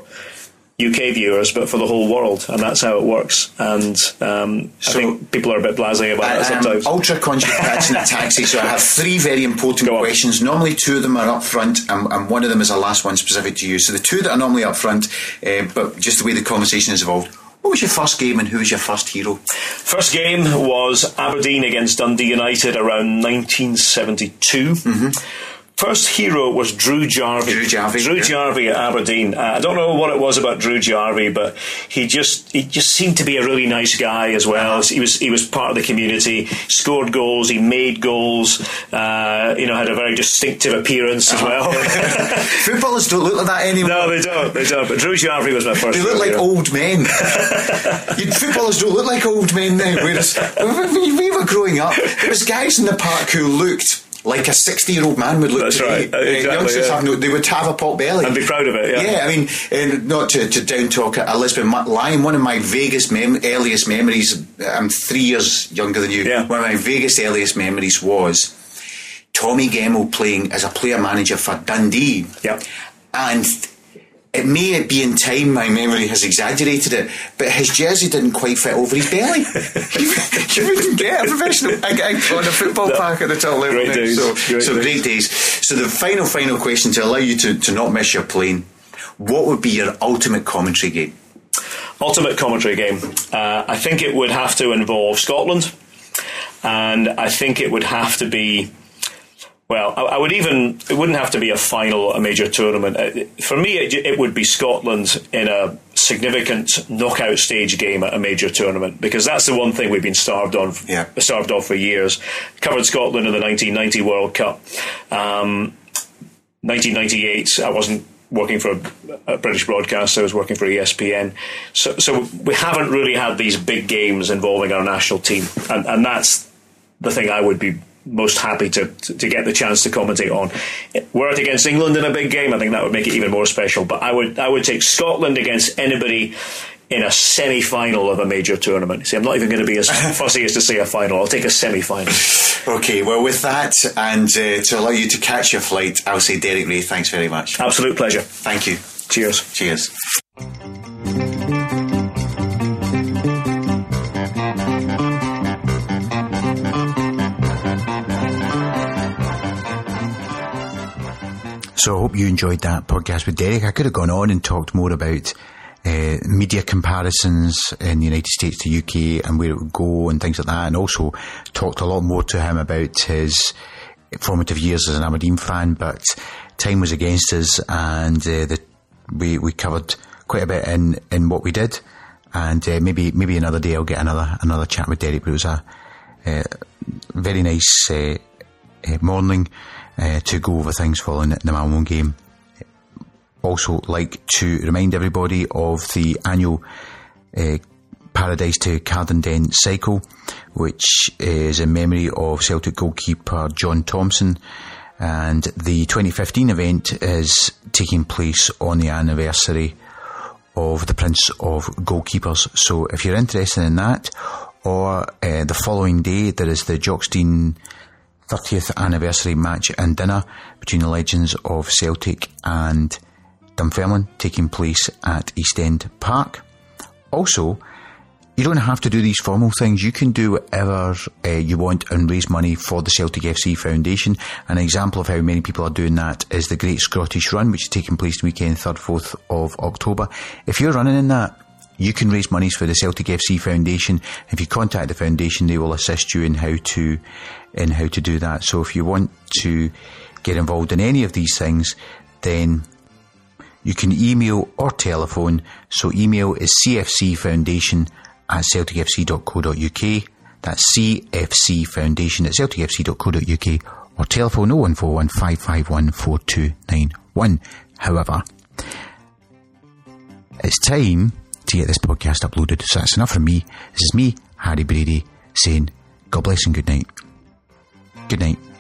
U K viewers, but for the whole world, and that's how it works. And um, so, I think people are a bit blasé about I, it sometimes. I'm ultra conscious of catching a taxi, so I have three very important questions. Normally two of them are up front, and, and one of them is a last one specific to you. So the two that are normally up front, uh, but just the way the conversation has evolved. What was your first game, and who was your first hero? First game was Aberdeen against Dundee United around nineteen seventy-two. Mm-hmm. First hero was Drew Jarvie. Drew Jarvie. Drew yeah. Jarvie at Aberdeen. Uh, I don't know what it was about Drew Jarvie, but he just he just seemed to be a really nice guy as well. He was he was part of the community. Scored goals. He made goals. Uh, you know, had a very distinctive appearance as well. Footballers don't look like that anymore. No, they don't. They don't. But Drew Jarvie was my first. They look like hero. old men. you, footballers don't look like old men now. Whereas when we were growing up, there was guys in the park who looked like a sixty-year-old man would look. That's today. right. Uh, exactly, youngsters yeah. have no, they would have a pot belly and be proud of it. Yeah, yeah. I mean, uh, not to, to down talk Elizabeth Lyon. One of my vaguest mem- earliest memories. I'm three years younger than you. Yeah. One of my vaguest earliest memories was Tommy Gemmell playing as a player manager for Dundee. Yeah, and it may be in time my memory has exaggerated it, but his jersey didn't quite fit over his belly. you, you wouldn't get a professional gig on a football no. park at the top level. Great days. So, great, so days. great days. So the final, final question to allow you to, to not miss your plane, what would be your ultimate commentary game? Ultimate commentary game. Uh, I think it would have to involve Scotland, and I think it would have to be. Well, I, I would even, it wouldn't have to be a final, a major tournament. Uh, for me, it, it would be Scotland in a significant knockout stage game at a major tournament, because that's the one thing we've been starved on, yeah. starved off for years. Covered Scotland in the nineteen ninety World Cup. Um, nineteen ninety-eight, I wasn't working for a, a British broadcaster, I was working for E S P N. So, so we haven't really had these big games involving our national team, and, and that's the thing I would be most happy to, to to get the chance to commentate on. Were it against England in a big game, I think that would make it even more special. But I would I would take Scotland against anybody in a semi-final of a major tournament. See, I'm not even going to be as fussy as to say a final. I'll take a semi-final. Okay, well, with that, and uh, to allow you to catch your flight, I'll say Derek Ray, thanks very much. Absolute pleasure. Thank you. Cheers. Cheers. So I hope you enjoyed that podcast with Derek. I could have gone on and talked more about uh, media comparisons in the United States to U K and where it would go and things like that, and also talked a lot more to him about his formative years as an Aberdeen fan, but time was against us, and uh, the, we, we covered quite a bit in, in what we did. and uh, maybe maybe another day I'll get another another chat with Derek. But it was a uh, very nice uh, uh, morning uh, to go over things following the Malmo game. Also, like to remind everybody of the annual uh, Paradise to Cardenden cycle, which is in memory of Celtic goalkeeper John Thompson, and the twenty fifteen event is taking place on the anniversary of the Prince of Goalkeepers. So if you're interested in that, or uh, the following day there is the Jockstein thirtieth anniversary match and dinner between the legends of Celtic and Dunfermline, taking place at East End Park. Also, you don't have to do these formal things. You can do whatever uh, you want and raise money for the Celtic F C Foundation. An example of how many people are doing that is the Great Scottish Run, which is taking place the weekend third, fourth of October. If you're running in that, you can raise monies for the Celtic F C Foundation. If you contact the foundation, they will assist you in how to in how to do that. So if you want to get involved in any of these things, then you can email or telephone. So email is c f c foundation at celtic f c dot co dot u k. That's C F C Foundation at celtic f c dot co dot u k, or telephone oh one four one, five five one, four two nine one. However, it's time to get this podcast uploaded. So that's enough from me. This is me, Harry Brady, saying God bless and good night. Good night.